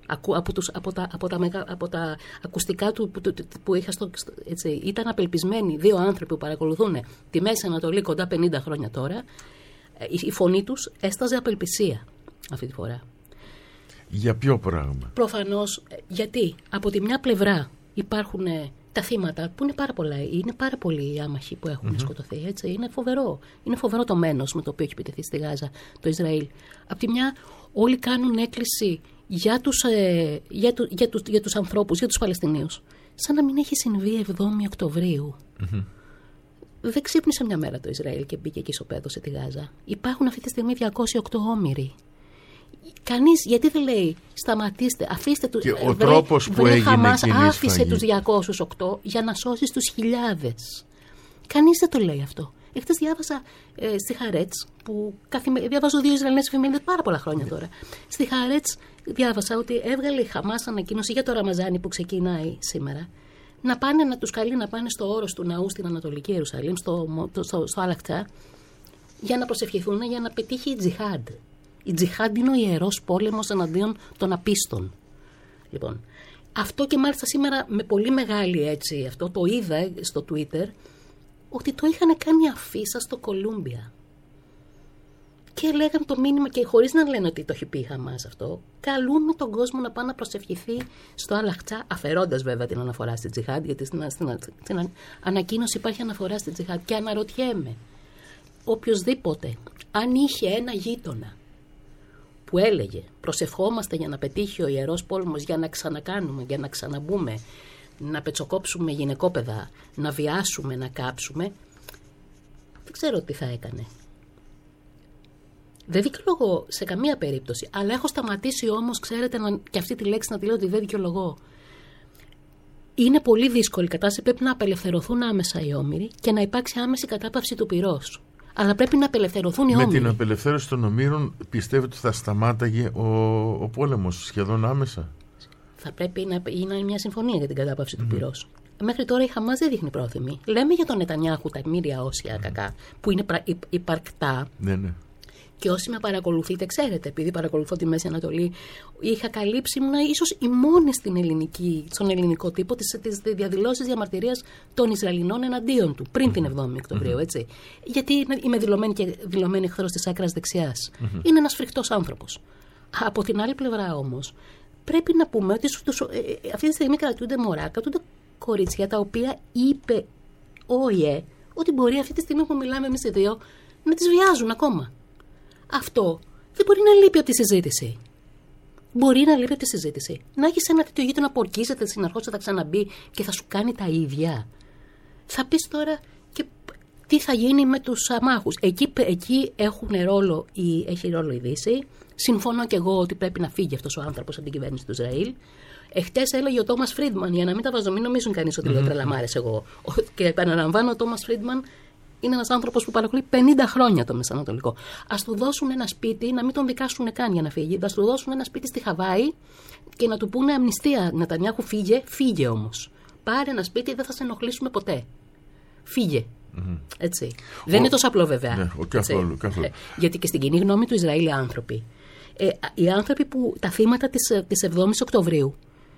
Από, τους, από, τα, από, τα, από τα ακουστικά του που, που είχα στο, έτσι, ήταν απελπισμένοι δύο άνθρωποι που παρακολουθούν τη Μέση Ανατολή κοντά πενήντα χρόνια τώρα. Η, η φωνή τους έσταζε απελπισία αυτή τη φορά. Για ποιο πράγμα? Προφανώς, γιατί από τη μια πλευρά υπάρχουν τα θύματα που είναι πάρα πολλά, είναι πάρα πολλοί οι άμαχοι που έχουν mm-hmm. σκοτωθεί, έτσι, είναι φοβερό. Είναι φοβερό το μένος με το οποίο έχει επιτεθεί στη Γάζα το Ισραήλ. Από τη μια όλοι κάνουν έκκληση για τους, ε, για, του, για, τους, για τους ανθρώπους, για τους Παλαιστινίους, σαν να μην έχει συμβεί εβδόμη Οκτωβρίου. Mm-hmm. Δεν ξύπνησε μια μέρα το Ισραήλ και μπήκε και ισοπαίδωσε τη Γάζα. Υπάρχουν αυτή τη στιγμή διακόσιοι οκτώ όμηροι. Κανείς, γιατί δεν λέει σταματήστε, αφήστε τους. Και ο βρε, τρόπος που βρε, έγινε Χαμάς, εκείνη άφησε σφαγή. Τους διακόσιους οκτώ για να σώσει τους χιλιάδες. Κανείς δεν το λέει αυτό. Εχθές διάβασα ε, στη Χαρέτς, που καθημε... διαβάζω δύο Ισραηλινές εφημερίδες πάρα πολλά χρόνια τώρα. Στη Χαρέτς διάβασα ότι έβγαλε η Χαμάς ανακοίνωση για το Ραμαζάνι που ξεκινάει σήμερα, να πάνε, να τους καλεί να πάνε στο όρος του ναού στην Ανατολική Ιερουσαλήμ, στο, στο, στο Αλακτζά, για να προσευχηθούν για να πετύχει η τζιχάντ. Η τζιχάντ είναι ο ιερός πόλεμος εναντίον των απίστων. Λοιπόν, αυτό και μάλιστα σήμερα με πολύ μεγάλη έτσι, αυτό το είδα στο Twitter, ότι το είχαν κάνει αφίσα στο Κολούμπια. Και λέγαν το μήνυμα, και χωρίς να λένε ότι το έχει πει η Χαμάς αυτό, καλούν τον κόσμο να πάει να προσευχηθεί στο Αλαχτσά, αφαιρώντας βέβαια την αναφορά στη τζιχάντ, γιατί στην, στην, στην ανακοίνωση υπάρχει αναφορά στη τζιχάντ. Και αναρωτιέμαι, οποιοσδήποτε, αν είχε ένα γείτονα που έλεγε προσευχόμαστε για να πετύχει ο ιερός πόλεμος, για να ξανακάνουμε, για να ξαναμπούμε, να πετσοκόψουμε γυναικόπαιδα, να βιάσουμε, να κάψουμε, δεν ξέρω τι θα έκανε. Δεν δικαιολογώ σε καμία περίπτωση, αλλά έχω σταματήσει όμως, ξέρετε, να, και αυτή τη λέξη να τη λέω ότι δεν δικαιολογώ. Είναι πολύ δύσκολη η κατάσταση, πρέπει να απελευθερωθούν άμεσα οι όμηροι και να υπάρξει άμεση κατάπαυση του πυρός. Αλλά πρέπει να απελευθερωθούν οι όμηροι. όμηροι. Με την απελευθέρωση των ομήρων πιστεύετε ότι θα σταμάταγε ο, ο πόλεμος σχεδόν άμεσα? Θα πρέπει να είναι μια συμφωνία για την κατάπαυση mm. του πυρός. Μέχρι τώρα η Χαμάς δεν δείχνει πρόθυμη. Λέμε για τον Νετανιάχου τα μοίρια όσια mm. κακά, που είναι πρα, υ, υπαρκτά. Ναι, ναι. Και όσοι με παρακολουθείτε, ξέρετε, επειδή παρακολουθώ τη Μέση Ανατολή, είχα καλύψει, ήμουν ίσως η μόνη στην ελληνική, στον ελληνικό τύπο τις, τις διαδηλώσεις διαμαρτυρίας των Ισραηλινών εναντίον του, πριν mm-hmm. την εβδόμη Οκτωβρίου, έτσι. Γιατί είμαι δηλωμένη και δηλωμένη εχθρός της άκρας δεξιάς. Mm-hmm. Είναι ένας φρικτός άνθρωπος. Από την άλλη πλευρά όμως, πρέπει να πούμε ότι στους, ε, ε, αυτή τη στιγμή κρατούνται μωρά, κρατούνται κορίτσια τα οποία είπε ο ΙΕ ότι μπορεί αυτή τη στιγμή που μιλάμε εμείς οι δύο να τις βιάζουν ακόμα. Αυτό δεν μπορεί να λείπει από τη συζήτηση. Μπορεί να λείπει από τη συζήτηση. Να έχει ένα τέτοιο γείτονα που ορκίζεται συνεχώς, θα ξαναμπεί και θα σου κάνει τα ίδια. Θα πεις τώρα και τι θα γίνει με τους αμάχους. Εκεί, εκεί έχουν ρόλο η, έχει ρόλο η Δύση. Συμφωνώ και εγώ ότι πρέπει να φύγει αυτός ο άνθρωπος από την κυβέρνηση του Ισραήλ. Εχθές έλεγε ο Τόμας Φρίντμαν, για να μην τα βάζω, μην νομίζουν κανείς ότι λέω τρελαμάρες εγώ. Και επαναλαμβάνω, ο Τόμας Φρίντμαν είναι ένας άνθρωπος που παρακολουθεί πενήντα χρόνια το Μεσανατολικό. Ας του δώσουν ένα σπίτι, να μην τον δικάσουν καν για να φύγει. Ας του δώσουν ένα σπίτι στη Χαβάη και να του πούνε αμνηστία. Νετανιάχου, φύγε, φύγε όμως. Πάρε ένα σπίτι, δεν θα σε ενοχλήσουμε ποτέ. Φύγε. Mm-hmm. Έτσι. Ο... Δεν είναι τόσο απλό βέβαια. Ναι, ο καθόλου, καθόλου. Ε, γιατί και στην κοινή γνώμη του Ισραήλ οι άνθρωποι, ε, οι άνθρωποι που τα θύματα της, της εβδόμης Οκτωβρίου,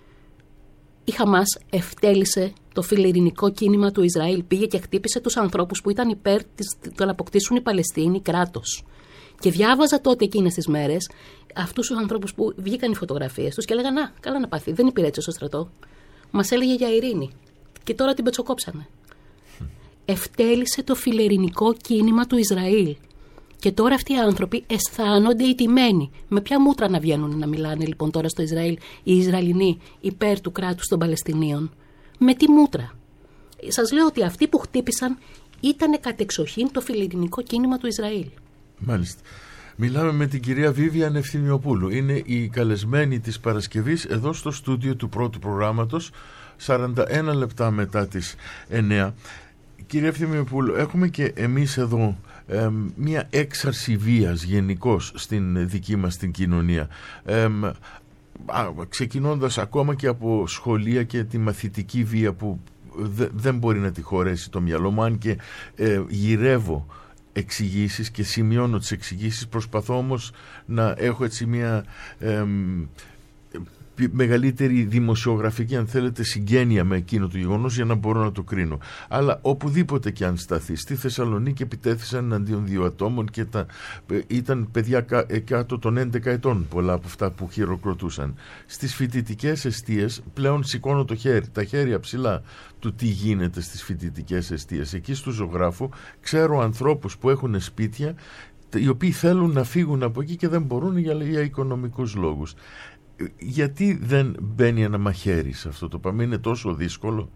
η Χαμάς ευτέλισε το φιλελληνικό κίνημα του Ισραήλ, πήγε και χτύπησε τους ανθρώπους που ήταν υπέρ της, το να αποκτήσουν οι Παλαιστίνοι κράτος. Και διάβαζα τότε εκείνες τις μέρες αυτούς τους ανθρώπους που βγήκαν οι φωτογραφίες τους και έλεγαν «Α, καλά να πάθει, δεν υπηρέτησε στο στρατό. Μας έλεγε για ειρήνη και τώρα την πετσοκόψανε». Mm. Ευτέλισε το φιλελληνικό κίνημα του Ισραήλ. Και τώρα αυτοί οι άνθρωποι αισθάνονται ηττημένοι. Με ποια μούτρα να βγαίνουν να μιλάνε λοιπόν τώρα στο Ισραήλ οι Ισραηλινοί υπέρ του κράτους των Παλαιστινίων? Με τι μούτρα? Σας λέω ότι αυτοί που χτύπησαν ήταν κατεξοχήν το φιλελληνικό κίνημα του Ισραήλ. Μάλιστα. Μιλάμε με την κυρία Βίβιαν Ευθυμιοπούλου. Είναι η καλεσμένη της Παρασκευής εδώ στο στούντιο του πρώτου προγράμματος, σαράντα ένα λεπτά μετά τις εννιά. Κυρία Ευθυμιοπούλου, έχουμε και εμείς εδώ ε, μία έξαρση βίας γενικώς στην δική μας την κοινωνία. Ε, α, ξεκινώντας ακόμα και από σχολεία και τη μαθητική βία που δε, δεν μπορεί να τη χωρέσει το μυαλό μου, αν και ε, γυρεύω εξηγήσεις και σημειώνω τις εξηγήσεις, προσπαθώ όμως να έχω έτσι μία ε, μεγαλύτερη δημοσιογραφική, αν θέλετε, συγγένεια με εκείνο το γεγονός για να μπορώ να το κρίνω. Αλλά οπουδήποτε και αν σταθεί, στη Θεσσαλονίκη επιτέθησαν εναντίον δύο ατόμων και τα, ήταν παιδιά κάτω των έντεκα ετών πολλά από αυτά που χειροκροτούσαν. Στις φοιτητικές εστίες πλέον σηκώνω το χέρι, τα χέρια ψηλά του τι γίνεται στις φοιτητικές εστίες. Εκεί στο Ζωγράφου ξέρω ανθρώπους που έχουν σπίτια οι οποίοι θέλουν να φύγουν από εκεί και δεν μπορούν για, για οικονομικούς λόγους. Γιατί δεν μπαίνει ένα μαχαίρι σε αυτό το πράγμα? Είναι τόσο δύσκολο?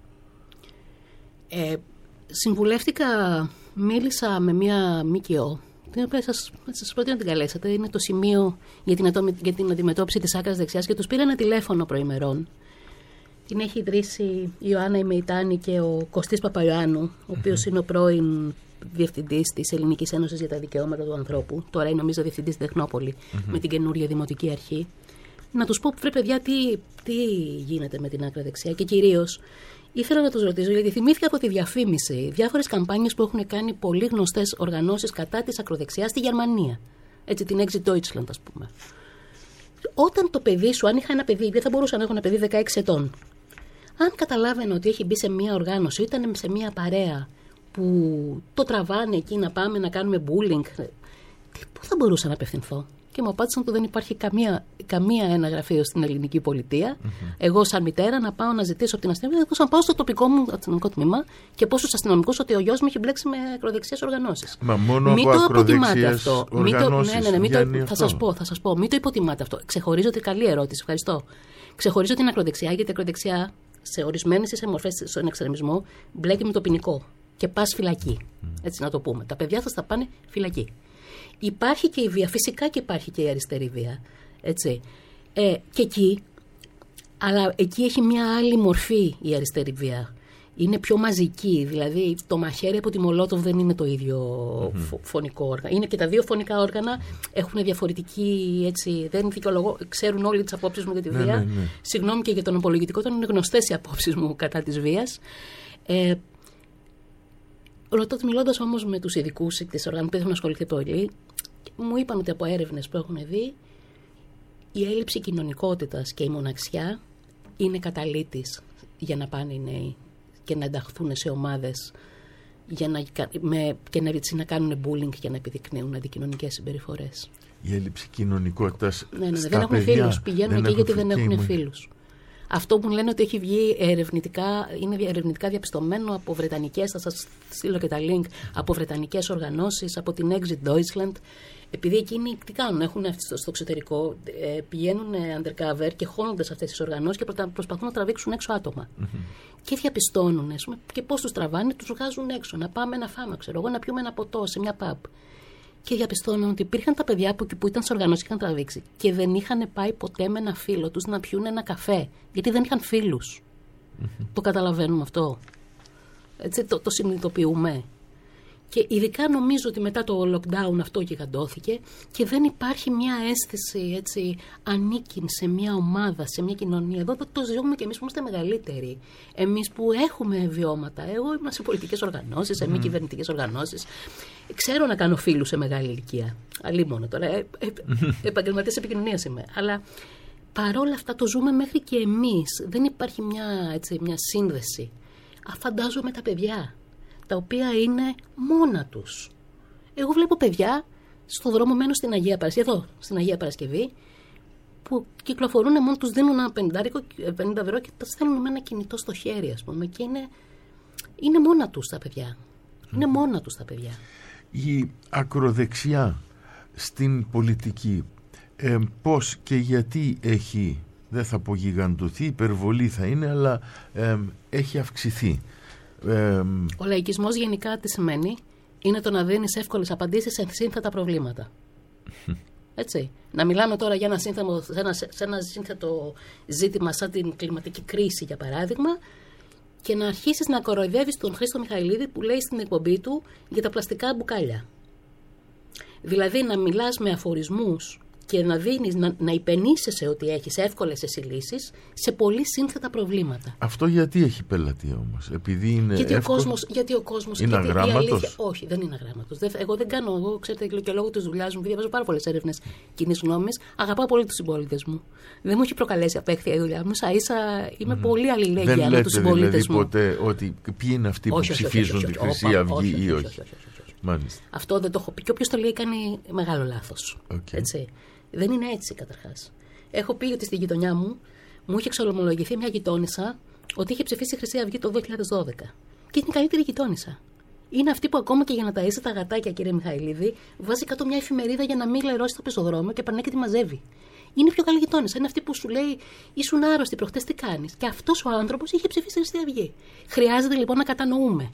Ε, συμβουλεύτηκα, μίλησα με μια ΜΚΟ, την οποία σας, σας προτείνω να την καλέσατε. Είναι το σημείο για την, για την αντιμετώπιση της άκρας δεξιάς, και τους πήρα ένα τηλέφωνο προημερών. Την έχει ιδρύσει η Ιωάννα Ημεϊτάνη και ο Κωστής Παπαϊωάννου, ο οποίος mm-hmm. είναι ο πρώην διευθυντής της Ελληνικής Ένωσης για τα Δικαιώματα του Ανθρώπου. Τώρα είναι, νομίζω, διευθυντής στη Τεχνόπολη mm-hmm. με την καινούργια Δημοτική Αρχή. Να τους πω, βρε παιδιά, τι, τι γίνεται με την άκρα δεξιά, και κυρίως ήθελα να τους ρωτήσω, γιατί θυμήθηκα από τη διαφήμιση διάφορες καμπάνιες που έχουν κάνει πολύ γνωστές οργανώσεις κατά της ακροδεξιάς στη Γερμανία. Έτσι, την Exit Deutschland, ας πούμε. Όταν το παιδί σου, αν είχα ένα παιδί, δεν θα μπορούσα να έχω ένα παιδί δεκαέξι ετών, αν καταλάβαινα ότι έχει μπει σε μια οργάνωση, ήταν σε μια παρέα που το τραβάνε εκεί να πάμε να κάνουμε bullying, πού θα μπορούσα να απευθυνθώ? Και μου απάντησαν ότι δεν υπάρχει καμία, καμία ένα γραφείο στην ελληνική πολιτεία. Mm-hmm. Εγώ, σαν μητέρα, να πάω να ζητήσω από την αστυνομία, να πάω στο τοπικό μου αστυνομικό τμήμα και πω στους αστυνομικούς ότι ο γιος μου έχει μπλέξει με ακροδεξιές οργανώσεις. Μα μόνο μην από το αποτιμάτε αυτό. Μην το, ναι, ναι, ναι, μην το, θα σας πω, θα σας πω. Μην το υποτιμάτε αυτό. Ξεχωρίζω την καλή ερώτηση. Ευχαριστώ. Ξεχωρίζω την ακροδεξιά, γιατί η ακροδεξιά σε ορισμένες μορφές στον εξτρεμισμό μπλέκει με το ποινικό. Και πας φυλακή. Mm. Έτσι να το πούμε. Τα παιδιά σας θα πάνε φυλακή. Υπάρχει και η βία, φυσικά και υπάρχει και η αριστερή βία, έτσι. Ε, και εκεί, αλλά εκεί έχει μια άλλη μορφή η αριστερή βία. Είναι πιο μαζική, δηλαδή το μαχαίρι από τη Μολότοβ δεν είναι το ίδιο mm-hmm. φωνικό όργανο. Είναι και τα δύο φωνικά όργανα, έχουν διαφορετική, έτσι, δεν δικαιολογώ, ξέρουν όλοι τις απόψεις μου για τη βία. Ναι, ναι, ναι. Συγγνώμη και για τον απολογητικό, όταν είναι γνωστές οι απόψεις μου κατά της βίας. Ε, Ρωτώ, μιλώντας όμως με τους ειδικούς της οργάνωσης που έχουν ασχοληθεί πολύ, μου είπαν ότι από έρευνες που έχουν δει, η έλλειψη κοινωνικότητας και η μοναξιά είναι καταλύτης για να πάνε οι νέοι και να ενταχθούν σε ομάδες για να, με, και να, να κάνουν bullying και να επιδεικνύουν αντικοινωνικές συμπεριφορές. Η έλλειψη κοινωνικότητας. Ναι, ναι, στα δεν έχουν παιδιά, φίλους. Πηγαίνουν εκεί γιατί δεν έχουν φίλους. Αυτό που μου λένε ότι έχει βγει ερευνητικά, είναι ερευνητικά διαπιστωμένο από βρετανικές, θα σας στείλω και τα link, από βρετανικές οργανώσεις, από την Exit Deutschland. Επειδή εκείνοι τι κάνουν, έχουν στο, στο εξωτερικό, ε, πηγαίνουν undercover και χώνονται σε αυτές τις οργανώσεις και προσπαθούν να τραβήξουν έξω άτομα. Mm-hmm. Και διαπιστώνουν, πούμε, και πώς τους τραβάνε, τους βγάζουν έξω, να πάμε να φάμε, ξέρω εγώ, να πιούμε ένα ποτό σε μια pub. Και διαπιστώνουν ότι υπήρχαν τα παιδιά που, που ήταν σε οργανώσεις και είχαν τραβήξει και δεν είχαν πάει ποτέ με ένα φίλο τους να πιούν ένα καφέ, γιατί δεν είχαν φίλους. Mm-hmm. Το καταλαβαίνουμε αυτό. Έτσι, το, το συνειδητοποιούμε. Και ειδικά νομίζω ότι μετά το lockdown αυτό γιγαντώθηκε και δεν υπάρχει μια αίσθηση, έτσι, ανήκειν σε μια ομάδα, σε μια κοινωνία. Εδώ το, το ζούμε και εμείς που είμαστε μεγαλύτεροι. Εμείς που έχουμε βιώματα. Εγώ είμαι σε πολιτικές οργανώσεις, σε μη mm. κυβερνητικές οργανώσεις. Ξέρω να κάνω φίλους σε μεγάλη ηλικία. Αλλή μόνο τώρα. Ε, ε, επαγγελματίας επικοινωνίας είμαι. Αλλά παρόλα αυτά το ζούμε μέχρι και εμείς. Δεν υπάρχει μια, έτσι, μια σύνδεση. Αφαντάζομαι τα παιδιά, τα οποία είναι μόνα τους. Εγώ βλέπω παιδιά στο δρόμο, μένω στην Αγία Παρασκευή, εδώ, στην Αγία Παρασκευή, που κυκλοφορούν μόνο, τους δίνουν ένα πενήντα ευρώ και τα στέλνουν με ένα κινητό στο χέρι, ας πούμε, και είναι, είναι μόνα τους τα παιδιά. Είναι μόνα τους τα παιδιά. Η ακροδεξιά στην πολιτική, ε, πώς και γιατί έχει, δεν θα πω γιγαντωθεί, υπερβολή θα είναι, αλλά ε, έχει αυξηθεί. Ε, Ο λαϊκισμός γενικά τι σημαίνει? Είναι το να δίνεις εύκολες απαντήσεις σε σύνθετα προβλήματα. Έτσι. Να μιλάμε τώρα για ένα σύνθετο, σε, ένα, σε ένα σύνθετο ζήτημα σαν την κλιματική κρίση, για παράδειγμα, και να αρχίσεις να κοροϊδεύεις τον Χρήστο Μιχαηλίδη που λέει στην εκπομπή του για τα πλαστικά μπουκάλια. Δηλαδή να μιλάς με αφορισμούς και να δίνεις, να, να υπενήσεσαι ότι έχεις εύκολες εσύ λύσεις σε πολύ σύνθετα προβλήματα. Αυτό γιατί έχει πελατεία όμως? Επειδή είναι γιατί, εύκολο... ο κόσμος, γιατί ο κόσμος... Είναι γιατί αγράμματος? αλήθεια, όχι, δεν είναι αγράμματος. Εγώ δεν κάνω, εγώ ξέρετε και λόγω της δουλειάς μου, διαβάζω πάρα πολλές έρευνες κοινής γνώμης, αγαπάω πολύ τους συμπολίτες μου. Δεν μου έχει προκαλέσει απέχθεια η δουλειά μου, σα ίσα είμαι mm. πολύ αλληλέγγυα με τους συμπολίτες δηλαδή μου. Δεν λέτε ποτέ ότι ποιοι είναι αυτοί που όχι, ψηφίζουν όχι, όχι, όχι, τη Χρυσή Αυγή ή όχι? Μάλιστα. Αυτό δεν το έχω πει. Και όποιος το λέει κάνει μεγάλο λάθος. Okay. Έτσι. Δεν είναι έτσι καταρχάς. Έχω πει ότι στη γειτονιά μου μου είχε εξολομολογηθεί μια γειτόνισσα ότι είχε ψηφίσει η Χρυσή Αυγή το δύο χιλιάδες δώδεκα. Και είναι η καλύτερη γειτόνισσα. Είναι αυτή που ακόμα και για να ταΐσει τα γατάκια, κύριε Μιχαηλίδη, βάζει κάτω μια εφημερίδα για να μην λερώσει το πεζοδρόμιο και περνάει και τη μαζεύει. Είναι η πιο καλή γειτόνισσα. Είναι αυτή που σου λέει: ήσουν άρρωστη προχτές, τι κάνεις? Και αυτός ο άνθρωπος είχε ψηφίσει η Χρυσή Αυγή. Χρειάζεται λοιπόν να κατανοούμε.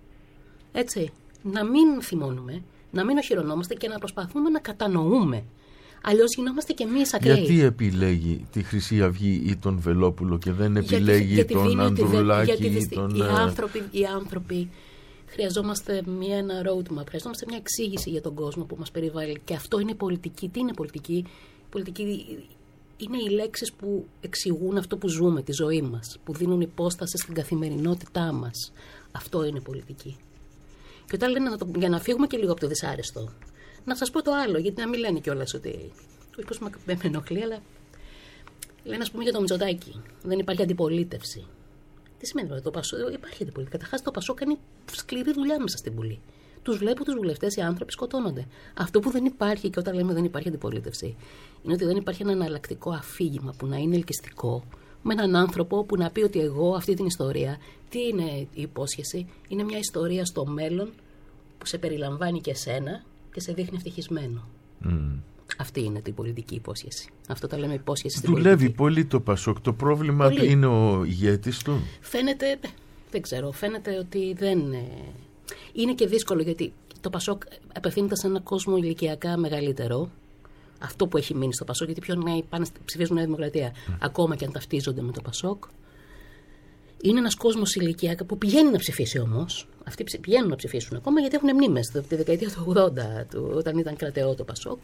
Έτσι. Να μην θυμώνουμε, να μην οχυρωνόμαστε και να προσπαθούμε να κατανοούμε. Αλλιώς γινόμαστε κι εμείς ακραίοι. Γιατί επιλέγει τη Χρυσή Αυγή ή τον Βελόπουλο και δεν επιλέγει γιατί, γιατί τον Ανδρουλάκη ή τον... Οι άνθρωποι, οι άνθρωποι χρειαζόμαστε μια, ένα roadmap, χρειαζόμαστε μια εξήγηση για τον κόσμο που μας περιβάλλει. Και αυτό είναι πολιτική. Τι είναι πολιτική? Πολιτική είναι οι λέξεις που εξηγούν αυτό που ζούμε, τη ζωή μας, που δίνουν υπόσταση στην καθημερινότητά μας. Αυτό είναι πολιτική. Και όταν λένε να το, για να φύγουμε και λίγο από το δυσάρεστο, να σας πω το άλλο, γιατί να μην λένε κιόλας ότι. Όχι πως με, με ενοχλεί, αλλά. Λένε, ας πούμε, για το Μητσοτάκη. Δεν υπάρχει αντιπολίτευση. Τι σημαίνει αυτό? Το Πασό, υπάρχει αντιπολίτευση. Καταρχάς, το Πασό κάνει σκληρή δουλειά μέσα στην Βουλή. Τους βλέπω τους βουλευτές, οι άνθρωποι σκοτώνονται. Αυτό που δεν υπάρχει, και όταν λέμε δεν υπάρχει αντιπολίτευση, είναι ότι δεν υπάρχει ένα εναλλακτικό αφήγημα που να είναι ελκυστικό. Με έναν άνθρωπο που να πει ότι εγώ αυτή την ιστορία, τι είναι η υπόσχεση? Είναι μια ιστορία στο μέλλον που σε περιλαμβάνει και εσένα και σε δείχνει ευτυχισμένο. Mm. Αυτή είναι την πολιτική υπόσχεση. Αυτό τα λέμε υπόσχεση στην πολιτική. Δουλεύει πολύ το Πασόκ. Το πρόβλημα πολύ. Είναι ο ηγέτης του. Φαίνεται, δεν ξέρω, φαίνεται ότι δεν... Είναι και δύσκολο γιατί το Πασόκ απευθύνεται σε έναν κόσμο ηλικιακά μεγαλύτερο. Αυτό που έχει μείνει στο Πασόκ, γιατί πιο νέοι πάνε, ψηφίζουν Νέα Δημοκρατία, mm. ακόμα και αν ταυτίζονται με το Πασόκ. Είναι ένας κόσμος ηλικιακά που πηγαίνει να ψηφίσει όμως. Αυτοί πηγαίνουν να ψηφίσουν ακόμα γιατί έχουν μνήμες από τη δεκαετία του ογδόντα, του, όταν ήταν κρατεό το Πασόκ.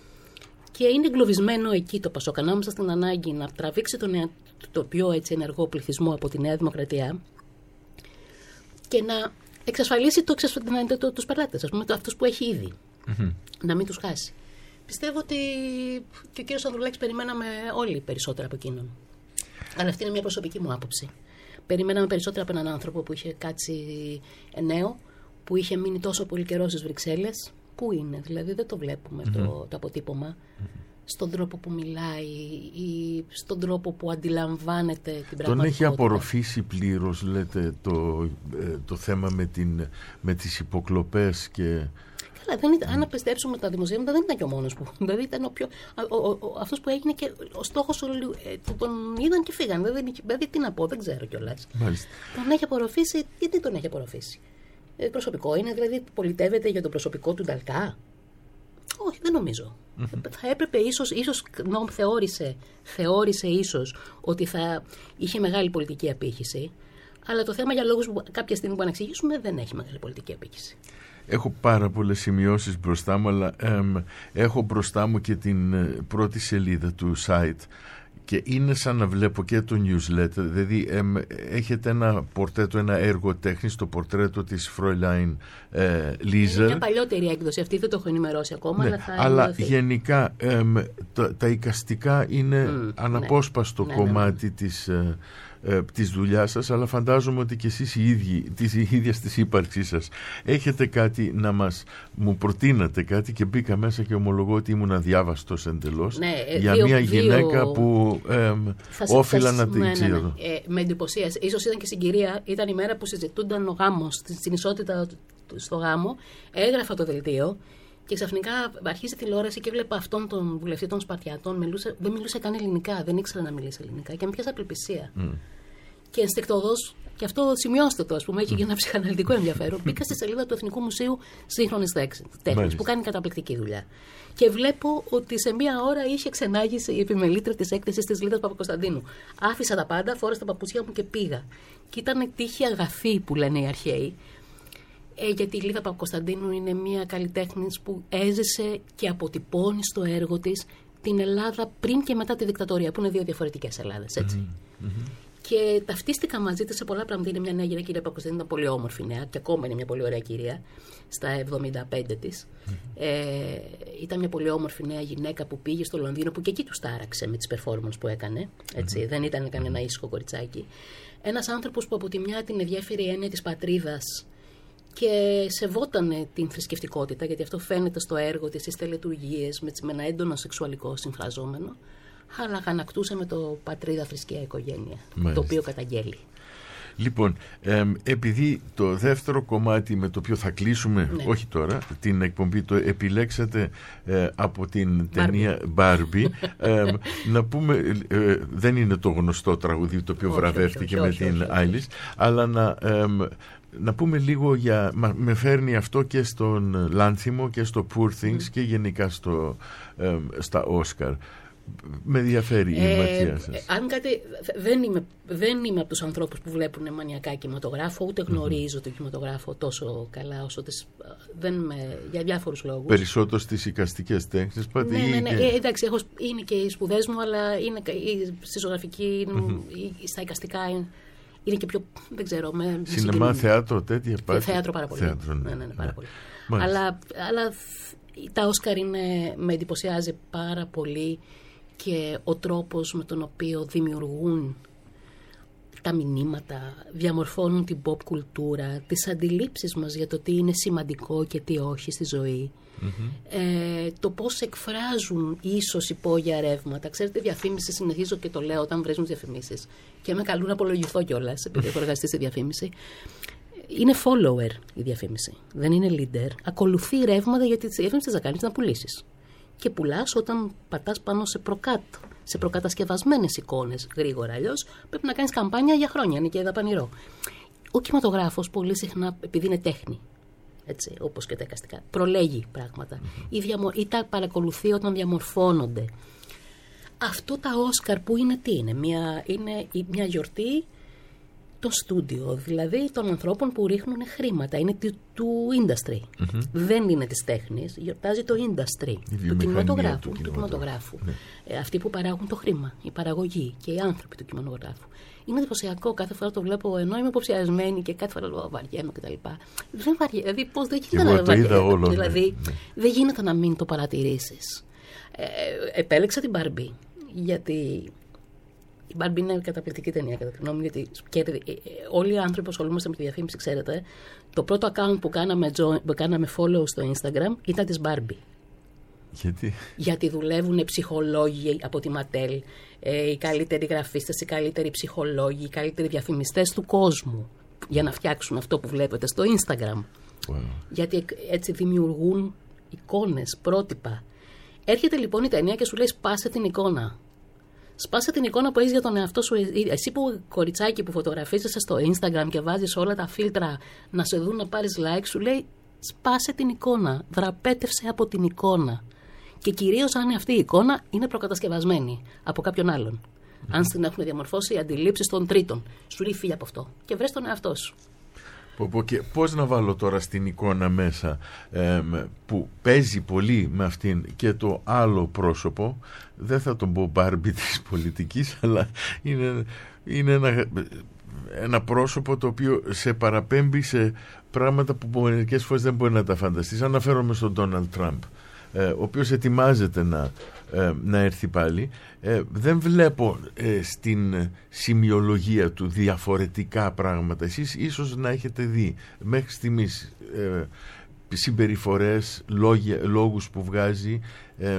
Και είναι εγκλωβισμένο εκεί το Πασόκ, ανάμεσα στην ανάγκη να τραβήξει τον, το πιο έτσι, ενεργό πληθυσμό από τη Νέα Δημοκρατία και να εξασφαλίσει το, το, το, τους πελάτες, ας πούμε, αυτούς που έχει ήδη. Mm-hmm. Να μην τους χάσει. Πιστεύω ότι και ο κύριος Ανδρουλάκης περιμέναμε όλοι περισσότερα από εκείνον. Αλλά αυτή είναι μια προσωπική μου άποψη. Περιμέναμε περισσότερα από έναν άνθρωπο που είχε κάτσει νέο, που είχε μείνει τόσο πολύ καιρό στις Βρυξέλλες. Πού είναι, δηλαδή δεν το βλέπουμε mm-hmm. το, το αποτύπωμα. Mm-hmm. Στον τρόπο που μιλάει ή στον τρόπο που αντιλαμβάνεται την πραγματικότητα. Τον έχει απορροφήσει πλήρως, λέτε, το, το θέμα με, την, με τις υποκλοπές και... Καλά, δεν ήταν, mm. αν πιστέψουμε τα δημοσίευματα, δεν ήταν και ο μόνος που. Δηλαδή ήταν ο πιο, ο, ο, ο, αυτός που έγινε και ο στόχος ε, τον είδαν και φύγαν. Δηλαδή, δηλαδή τι να πω, δεν ξέρω κιόλας. Τον έχει απορροφήσει, γιατί τον έχει απορροφήσει? Ε, προσωπικό είναι, δηλαδή πολιτεύεται για το προσωπικό του Νταλκά? Όχι, δεν νομίζω. Mm-hmm. Θα έπρεπε ίσως, ίσως νόμ, θεώρησε, θεώρησε ίσως ότι θα είχε μεγάλη πολιτική απήχηση. Αλλά το θέμα για λόγους που κάποια στιγμή που να εξηγήσουμε δεν έχει μεγάλη πολιτική απήχηση. Έχω πάρα πολλές σημειώσεις μπροστά μου, αλλά εμ, έχω μπροστά μου και την πρώτη σελίδα του site και είναι σαν να βλέπω και το newsletter, δηλαδή εμ, έχετε ένα πορτρέτο, ένα έργο τέχνης, το πορτρέτο της Φρόιλαϊν ε, Λίζερ. Είναι μια παλιότερη έκδοση, αυτή δεν το έχω ενημερώσει ακόμα. Ναι, αλλά θα αλλά ενημερωθεί. Γενικά εμ, τα, τα εικαστικά είναι mm, αναπόσπαστο ναι, κομμάτι ναι, ναι. της... Ε, της δουλειάς σας, αλλά φαντάζομαι ότι και εσείς οι ίδιοι, της ίδιας της ύπαρξής σας, έχετε κάτι να μας, μου προτείνατε κάτι και μπήκα μέσα και ομολογώ ότι ήμουν αδιάβαστος εντελώς, ναι, για δύο, μια δύο... γυναίκα που ε, όφιλα να την ναι, ξέρω. Ναι, ναι. Ε, με εντυπωσίασε. Ίσως ήταν και συγκυρία, ήταν η μέρα που συζητούνταν ο γάμος, στην ισότητα στο γάμο, έγραφα το δελτίο. Και ξαφνικά αρχίζει τηλεόραση και έβλεπα αυτόν τον βουλευτή των Σπαρτιατών. Μιλούσε, δεν μιλούσε καν ελληνικά, δεν ήξερα να μιλήσει ελληνικά και με πιάσα απελπισία. Mm. Και ενστικτωδώς, και αυτό σημειώστε το, ας πούμε, έχει και ένα ψυχαναλυτικό ενδιαφέρον. Μπήκα στη σελίδα του Εθνικού Μουσείου Σύγχρονης Τέχνης, που κάνει καταπληκτική δουλειά. Και βλέπω ότι σε μία ώρα είχε ξενάγηση η επιμελήτρια της έκθεσης της Λίδας Παπακοσταντίνου. Άφησα τα πάντα, φόρεσα τα παπούτσια μου και πήγα. Και ήταν τύχη αγαθή που λένε οι αρχαίοι. Ε, γιατί η Λίδα Παπακοσταντίνου είναι μια καλλιτέχνης που έζησε και αποτυπώνει στο έργο της την Ελλάδα πριν και μετά τη δικτατορία, που είναι δύο διαφορετικές Ελλάδες, έτσι. Mm-hmm. Mm-hmm. Και ταυτίστηκα μαζί της σε πολλά πράγματα. Είναι μια νέα γυναίκα, κυρία Παπακοσταντίνου, ήταν πολύ όμορφη νέα και ακόμα είναι μια πολύ ωραία κυρία στα εβδομήντα πέντε της. Mm-hmm. Ε, ήταν μια πολύ όμορφη νέα γυναίκα που πήγε στο Λονδίνο, που και εκεί του τάραξε με τις performance που έκανε. Έτσι. Mm-hmm. Δεν ήταν κανένα ήσυχο κοριτσάκι. Ένας άνθρωπος που από τη μια την ενδιαφέρει η έννοια της πατρίδας και σεβότανε την θρησκευτικότητα, γιατί αυτό φαίνεται στο έργο της, στις τελετουργίες, με, με ένα έντονο σεξουαλικό συμφραζόμενο, αλλά αγανακτούσε με το πατρίδα, θρησκεία, οικογένεια, μάλιστα, το οποίο καταγγέλει. Λοιπόν, ε, επειδή το δεύτερο κομμάτι με το οποίο θα κλείσουμε, ναι, όχι τώρα, την εκπομπή, το επιλέξατε ε, από την ταινία Barbie, ε, να πούμε, ε, δεν είναι το γνωστό τραγούδι το οποίο όχι, βραβεύτηκε όχι, όχι, με όχι, την Άιλις, αλλά να... Ε, να πούμε λίγο για... Με φέρνει αυτό και στον Λάνθιμο και στο Poor Things mm. και γενικά στο, ε, στα Όσκαρ. Με ενδιαφέρει ε, η ματιά σας. Αν κάτι, δεν, είμαι, δεν είμαι από τους ανθρώπους που βλέπουν μανιακά κινηματογράφο, ούτε γνωρίζω mm-hmm. το κινηματογράφο τόσο καλά όσο τις, δεν με, για διάφορους λόγους. Περισσότερο στις εικαστικές τέχνες. Ναι, ναι, ναι. Ε, εντάξει, έχω, είναι και οι σπουδές μου, αλλά είναι, στη ζωγραφική, mm-hmm. στα εικαστικά είναι, είναι και πιο, δεν ξέρω, με σινεμά, θέατρο, τέτοια parte. Θέατρο πάρα πολύ. Θέατρο, ναι. Ναι, ναι, ναι, πάρα ναι. πολύ. Αλλά, αλλά τα Όσκαρ είναι, με εντυπωσιάζει πάρα πολύ και ο τρόπος με τον οποίο δημιουργούν τα μηνύματα, διαμορφώνουν την pop κουλτούρα, τις αντιλήψεις μας για το τι είναι σημαντικό και τι όχι στη ζωή. Mm-hmm. Ε, το πώς εκφράζουν ίσως υπόγεια ρεύματα. Ξέρετε, διαφήμιση, συνεχίζω και το λέω όταν βρίζουν διαφημίσεις και με καλούν να απολογηθώ κιόλας επειδή έχω εργαστεί στη διαφήμιση. Είναι follower η διαφήμιση, δεν είναι leader. Ακολουθεί ρεύματα, γιατί τη διαφήμιση θα κάνεις να πουλήσεις. Και πουλάς όταν πατάς πάνω σε προκάτω, σε προκατασκευασμένες εικόνες γρήγορα. Αλλιώς πρέπει να κάνεις καμπάνια για χρόνια, είναι και δαπανηρό. Ο κινηματογράφος πολύ συχνά, επειδή είναι τέχνη, έτσι, όπως και τα εικαστικά, προλέγει πράγματα mm-hmm. ή, διαμο... ή τα παρακολουθεί όταν διαμορφώνονται. Αυτό τα Όσκαρ που είναι τι είναι, μια, είναι μια γιορτή το στούντιο, δηλαδή των ανθρώπων που ρίχνουν χρήματα. Είναι του, του industry. Mm-hmm. Δεν είναι της τέχνης. Γιορτάζει το industry, του κινηματογράφου. Του κινηματογράφου. Ναι. Ε, αυτοί που παράγουν το χρήμα, η παραγωγή και οι άνθρωποι του κινηματογράφου. Είναι εντυπωσιακό. Κάθε φορά το βλέπω, ενώ είμαι υποψιασμένη και κάθε φορά λέω βαριέμαι κτλ. Δεν βαριέμαι. Δηλαδή, πώς δεν γίνεται να βαριέμαι. Δηλαδή, ναι. δεν γίνεται να μην το παρατηρήσεις. Ε, επέλεξα την Barbie γιατί. Η Barbie είναι καταπληκτική ταινία, κατά τη γνώμη μου, γιατί όλοι οι άνθρωποι που ασχολούμαστε με τη διαφήμιση, ξέρετε, το πρώτο account που κάναμε, που κάναμε follow στο Instagram ήταν της Barbie. Γιατί? Γιατί δουλεύουν ψυχολόγοι από τη Mattel, ε, οι καλύτεροι γραφίστες, οι καλύτεροι ψυχολόγοι, οι καλύτεροι διαφημιστές του κόσμου για να φτιάξουν αυτό που βλέπετε στο Instagram. Wow. Γιατί έτσι δημιουργούν εικόνες, πρότυπα. Έρχεται λοιπόν η ταινία και σου λέει σπάσε την εικόνα. Σπάσε την εικόνα που έχεις για τον εαυτό σου. Εσύ που κοριτσάκι που φωτογραφίζεσαι στο Instagram και βάζεις όλα τα φίλτρα να σε δουν να πάρεις like, σου λέει σπάσε την εικόνα. Δραπέτευσε από την εικόνα. Και κυρίως αν αυτή η εικόνα είναι προκατασκευασμένη από κάποιον άλλον. Mm-hmm. Αν την έχουν διαμορφώσει οι αντιλήψεις των τρίτων. Σου λέει φύγε από αυτό και βρες τον εαυτό σου. Και πώς να βάλω τώρα στην εικόνα μέσα ε, που παίζει πολύ με αυτήν και το άλλο πρόσωπο, δεν θα τον πω Barbie της πολιτικής, αλλά είναι, είναι ένα, ένα πρόσωπο το οποίο σε παραπέμπει σε πράγματα που μερικές φορές δεν μπορεί να τα φανταστείς. Αναφέρομαι στον Ντόναλντ Τραμπ, ε, ο οποίος ετοιμάζεται να, ε, να έρθει πάλι. Ε, δεν βλέπω ε, στην σημειολογία του διαφορετικά πράγματα. Εσείς ίσως να έχετε δει μέχρι στιγμής ε, συμπεριφορές, λόγια, λόγους που βγάζει. Ε,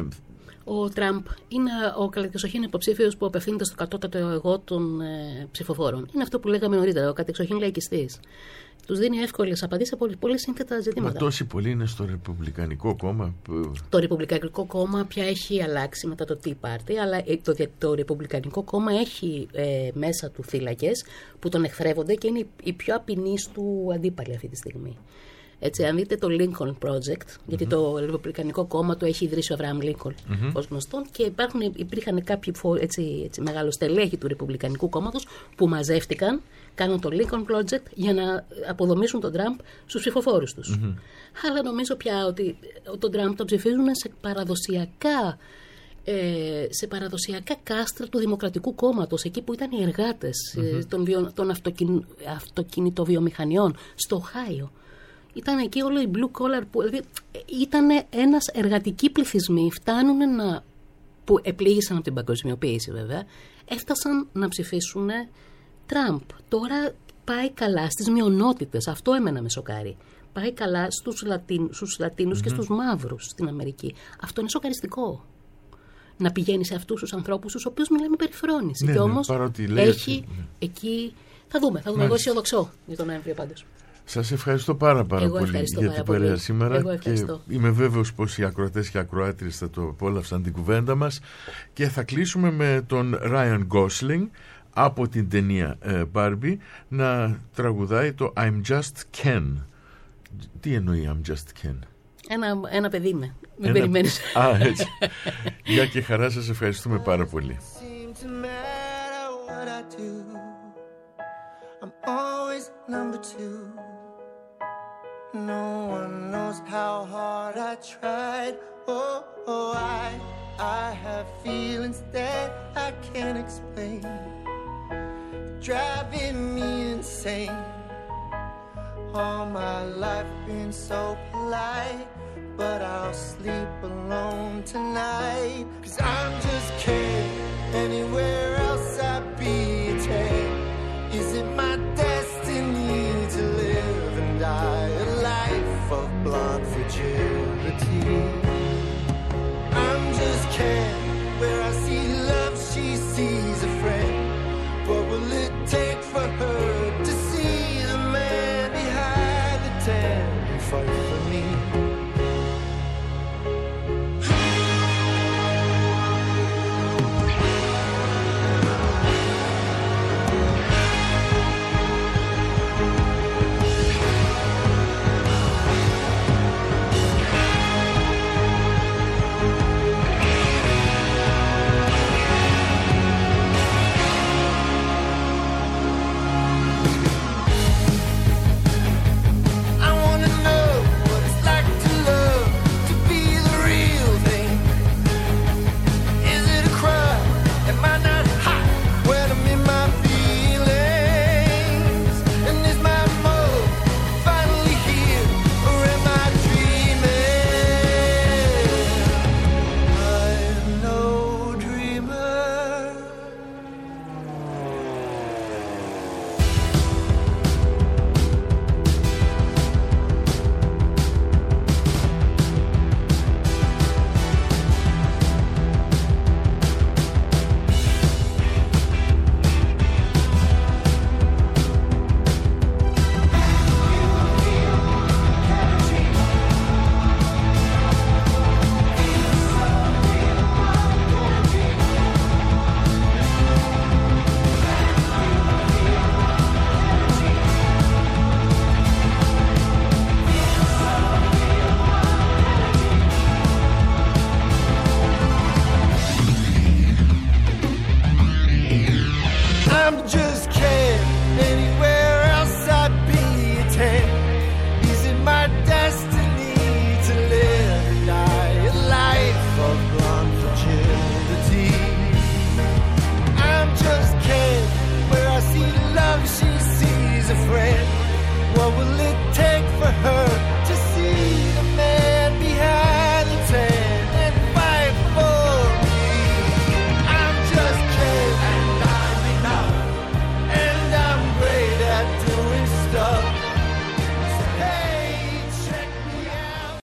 Ο Τραμπ είναι ο κατεξοχήν υποψήφιος που απευθύνεται στο κατώτατο εγώ των ε, ψηφοφόρων. Είναι αυτό που λέγαμε νωρίτερα, ο κατεξοχήν λαϊκιστής. Τους δίνει εύκολες απαντήσεις σε πολύ, πολύ σύνθετα ζητήματα. Μα τόσοι πολλοί είναι στο Ρεπουμπλικανικό κόμμα. Που... Το Ρεπουμπλικανικό κόμμα πια έχει αλλάξει μετά το Tea Party, αλλά το, το Ρεπουμπλικανικό κόμμα έχει ε, μέσα του θύλακες που τον εχθρεύονται και είναι η πιο απεινή του αντίπαλη αυτή τη στιγμή. Έτσι, αν δείτε το Lincoln Project, γιατί mm-hmm. το Ρεπουμπλικανικό κόμμα το έχει ιδρύσει ο Αβραάμ Λίνκολν mm-hmm. ως γνωστόν, και υπάρχουν, υπήρχαν κάποιοι έτσι, έτσι, μεγαλοστελέχοι του Ρεπουμπλικανικού κόμματος που μαζεύτηκαν, κάνουν το Lincoln Project για να αποδομήσουν τον Τραμπ στους ψηφοφόρους τους. Mm-hmm. Αλλά νομίζω πια ότι τον Τραμπ τον ψηφίζουν σε παραδοσιακά ε, σε παραδοσιακά κάστρα του Δημοκρατικού Κόμματος, εκεί που ήταν οι εργάτες mm-hmm. ε, των, βιο, των αυτοκιν, αυτοκινητοβιομηχανιών, στο Οχάιο. Ήταν εκεί όλο οι blue collar, που, δηλαδή ήταν ένας εργατικοί πληθυσμοί, φτάνουν να, που επλήγησαν από την παγκοσμιοποίηση βέβαια, έφτασαν να ψηφίσουν Τραμπ. Τώρα πάει καλά στις μειονότητες, αυτό εμένα με σοκάρει. Πάει καλά στους, Λατίν, στους Λατίνους mm-hmm. και στους μαύρους στην Αμερική. Αυτό είναι σοκαριστικό. Να πηγαίνει σε αυτούς τους ανθρώπους τους οποίους μιλάμε με περιφρόνηση. Ναι, και ναι, όμως έχει ναι. εκεί... Θα δούμε, θα δούμε. Εγώ αισιοδοξώ για τον Νοέμβριο πάντως. Σας ευχαριστώ πάρα πάρα Εγώ πολύ για την παρέα σήμερα. Εγώ και είμαι βέβαιος πως οι ακροατές και ακροάτριες θα το απόλαυσαν την κουβέντα μας. Και θα κλείσουμε με τον Ryan Gosling από την ταινία uh, Barbie να τραγουδάει το I'm Just Ken. Τι εννοεί I'm Just Ken? Ένα, ένα παιδί με. Με περιμένεις. Α, έτσι. Γεια και χαρά, σας ευχαριστούμε πάρα πολύ. I'm always number two. No one knows how hard I tried. Oh, oh, I, I have feelings that I can't explain, driving me insane. All my life been so polite, but I'll sleep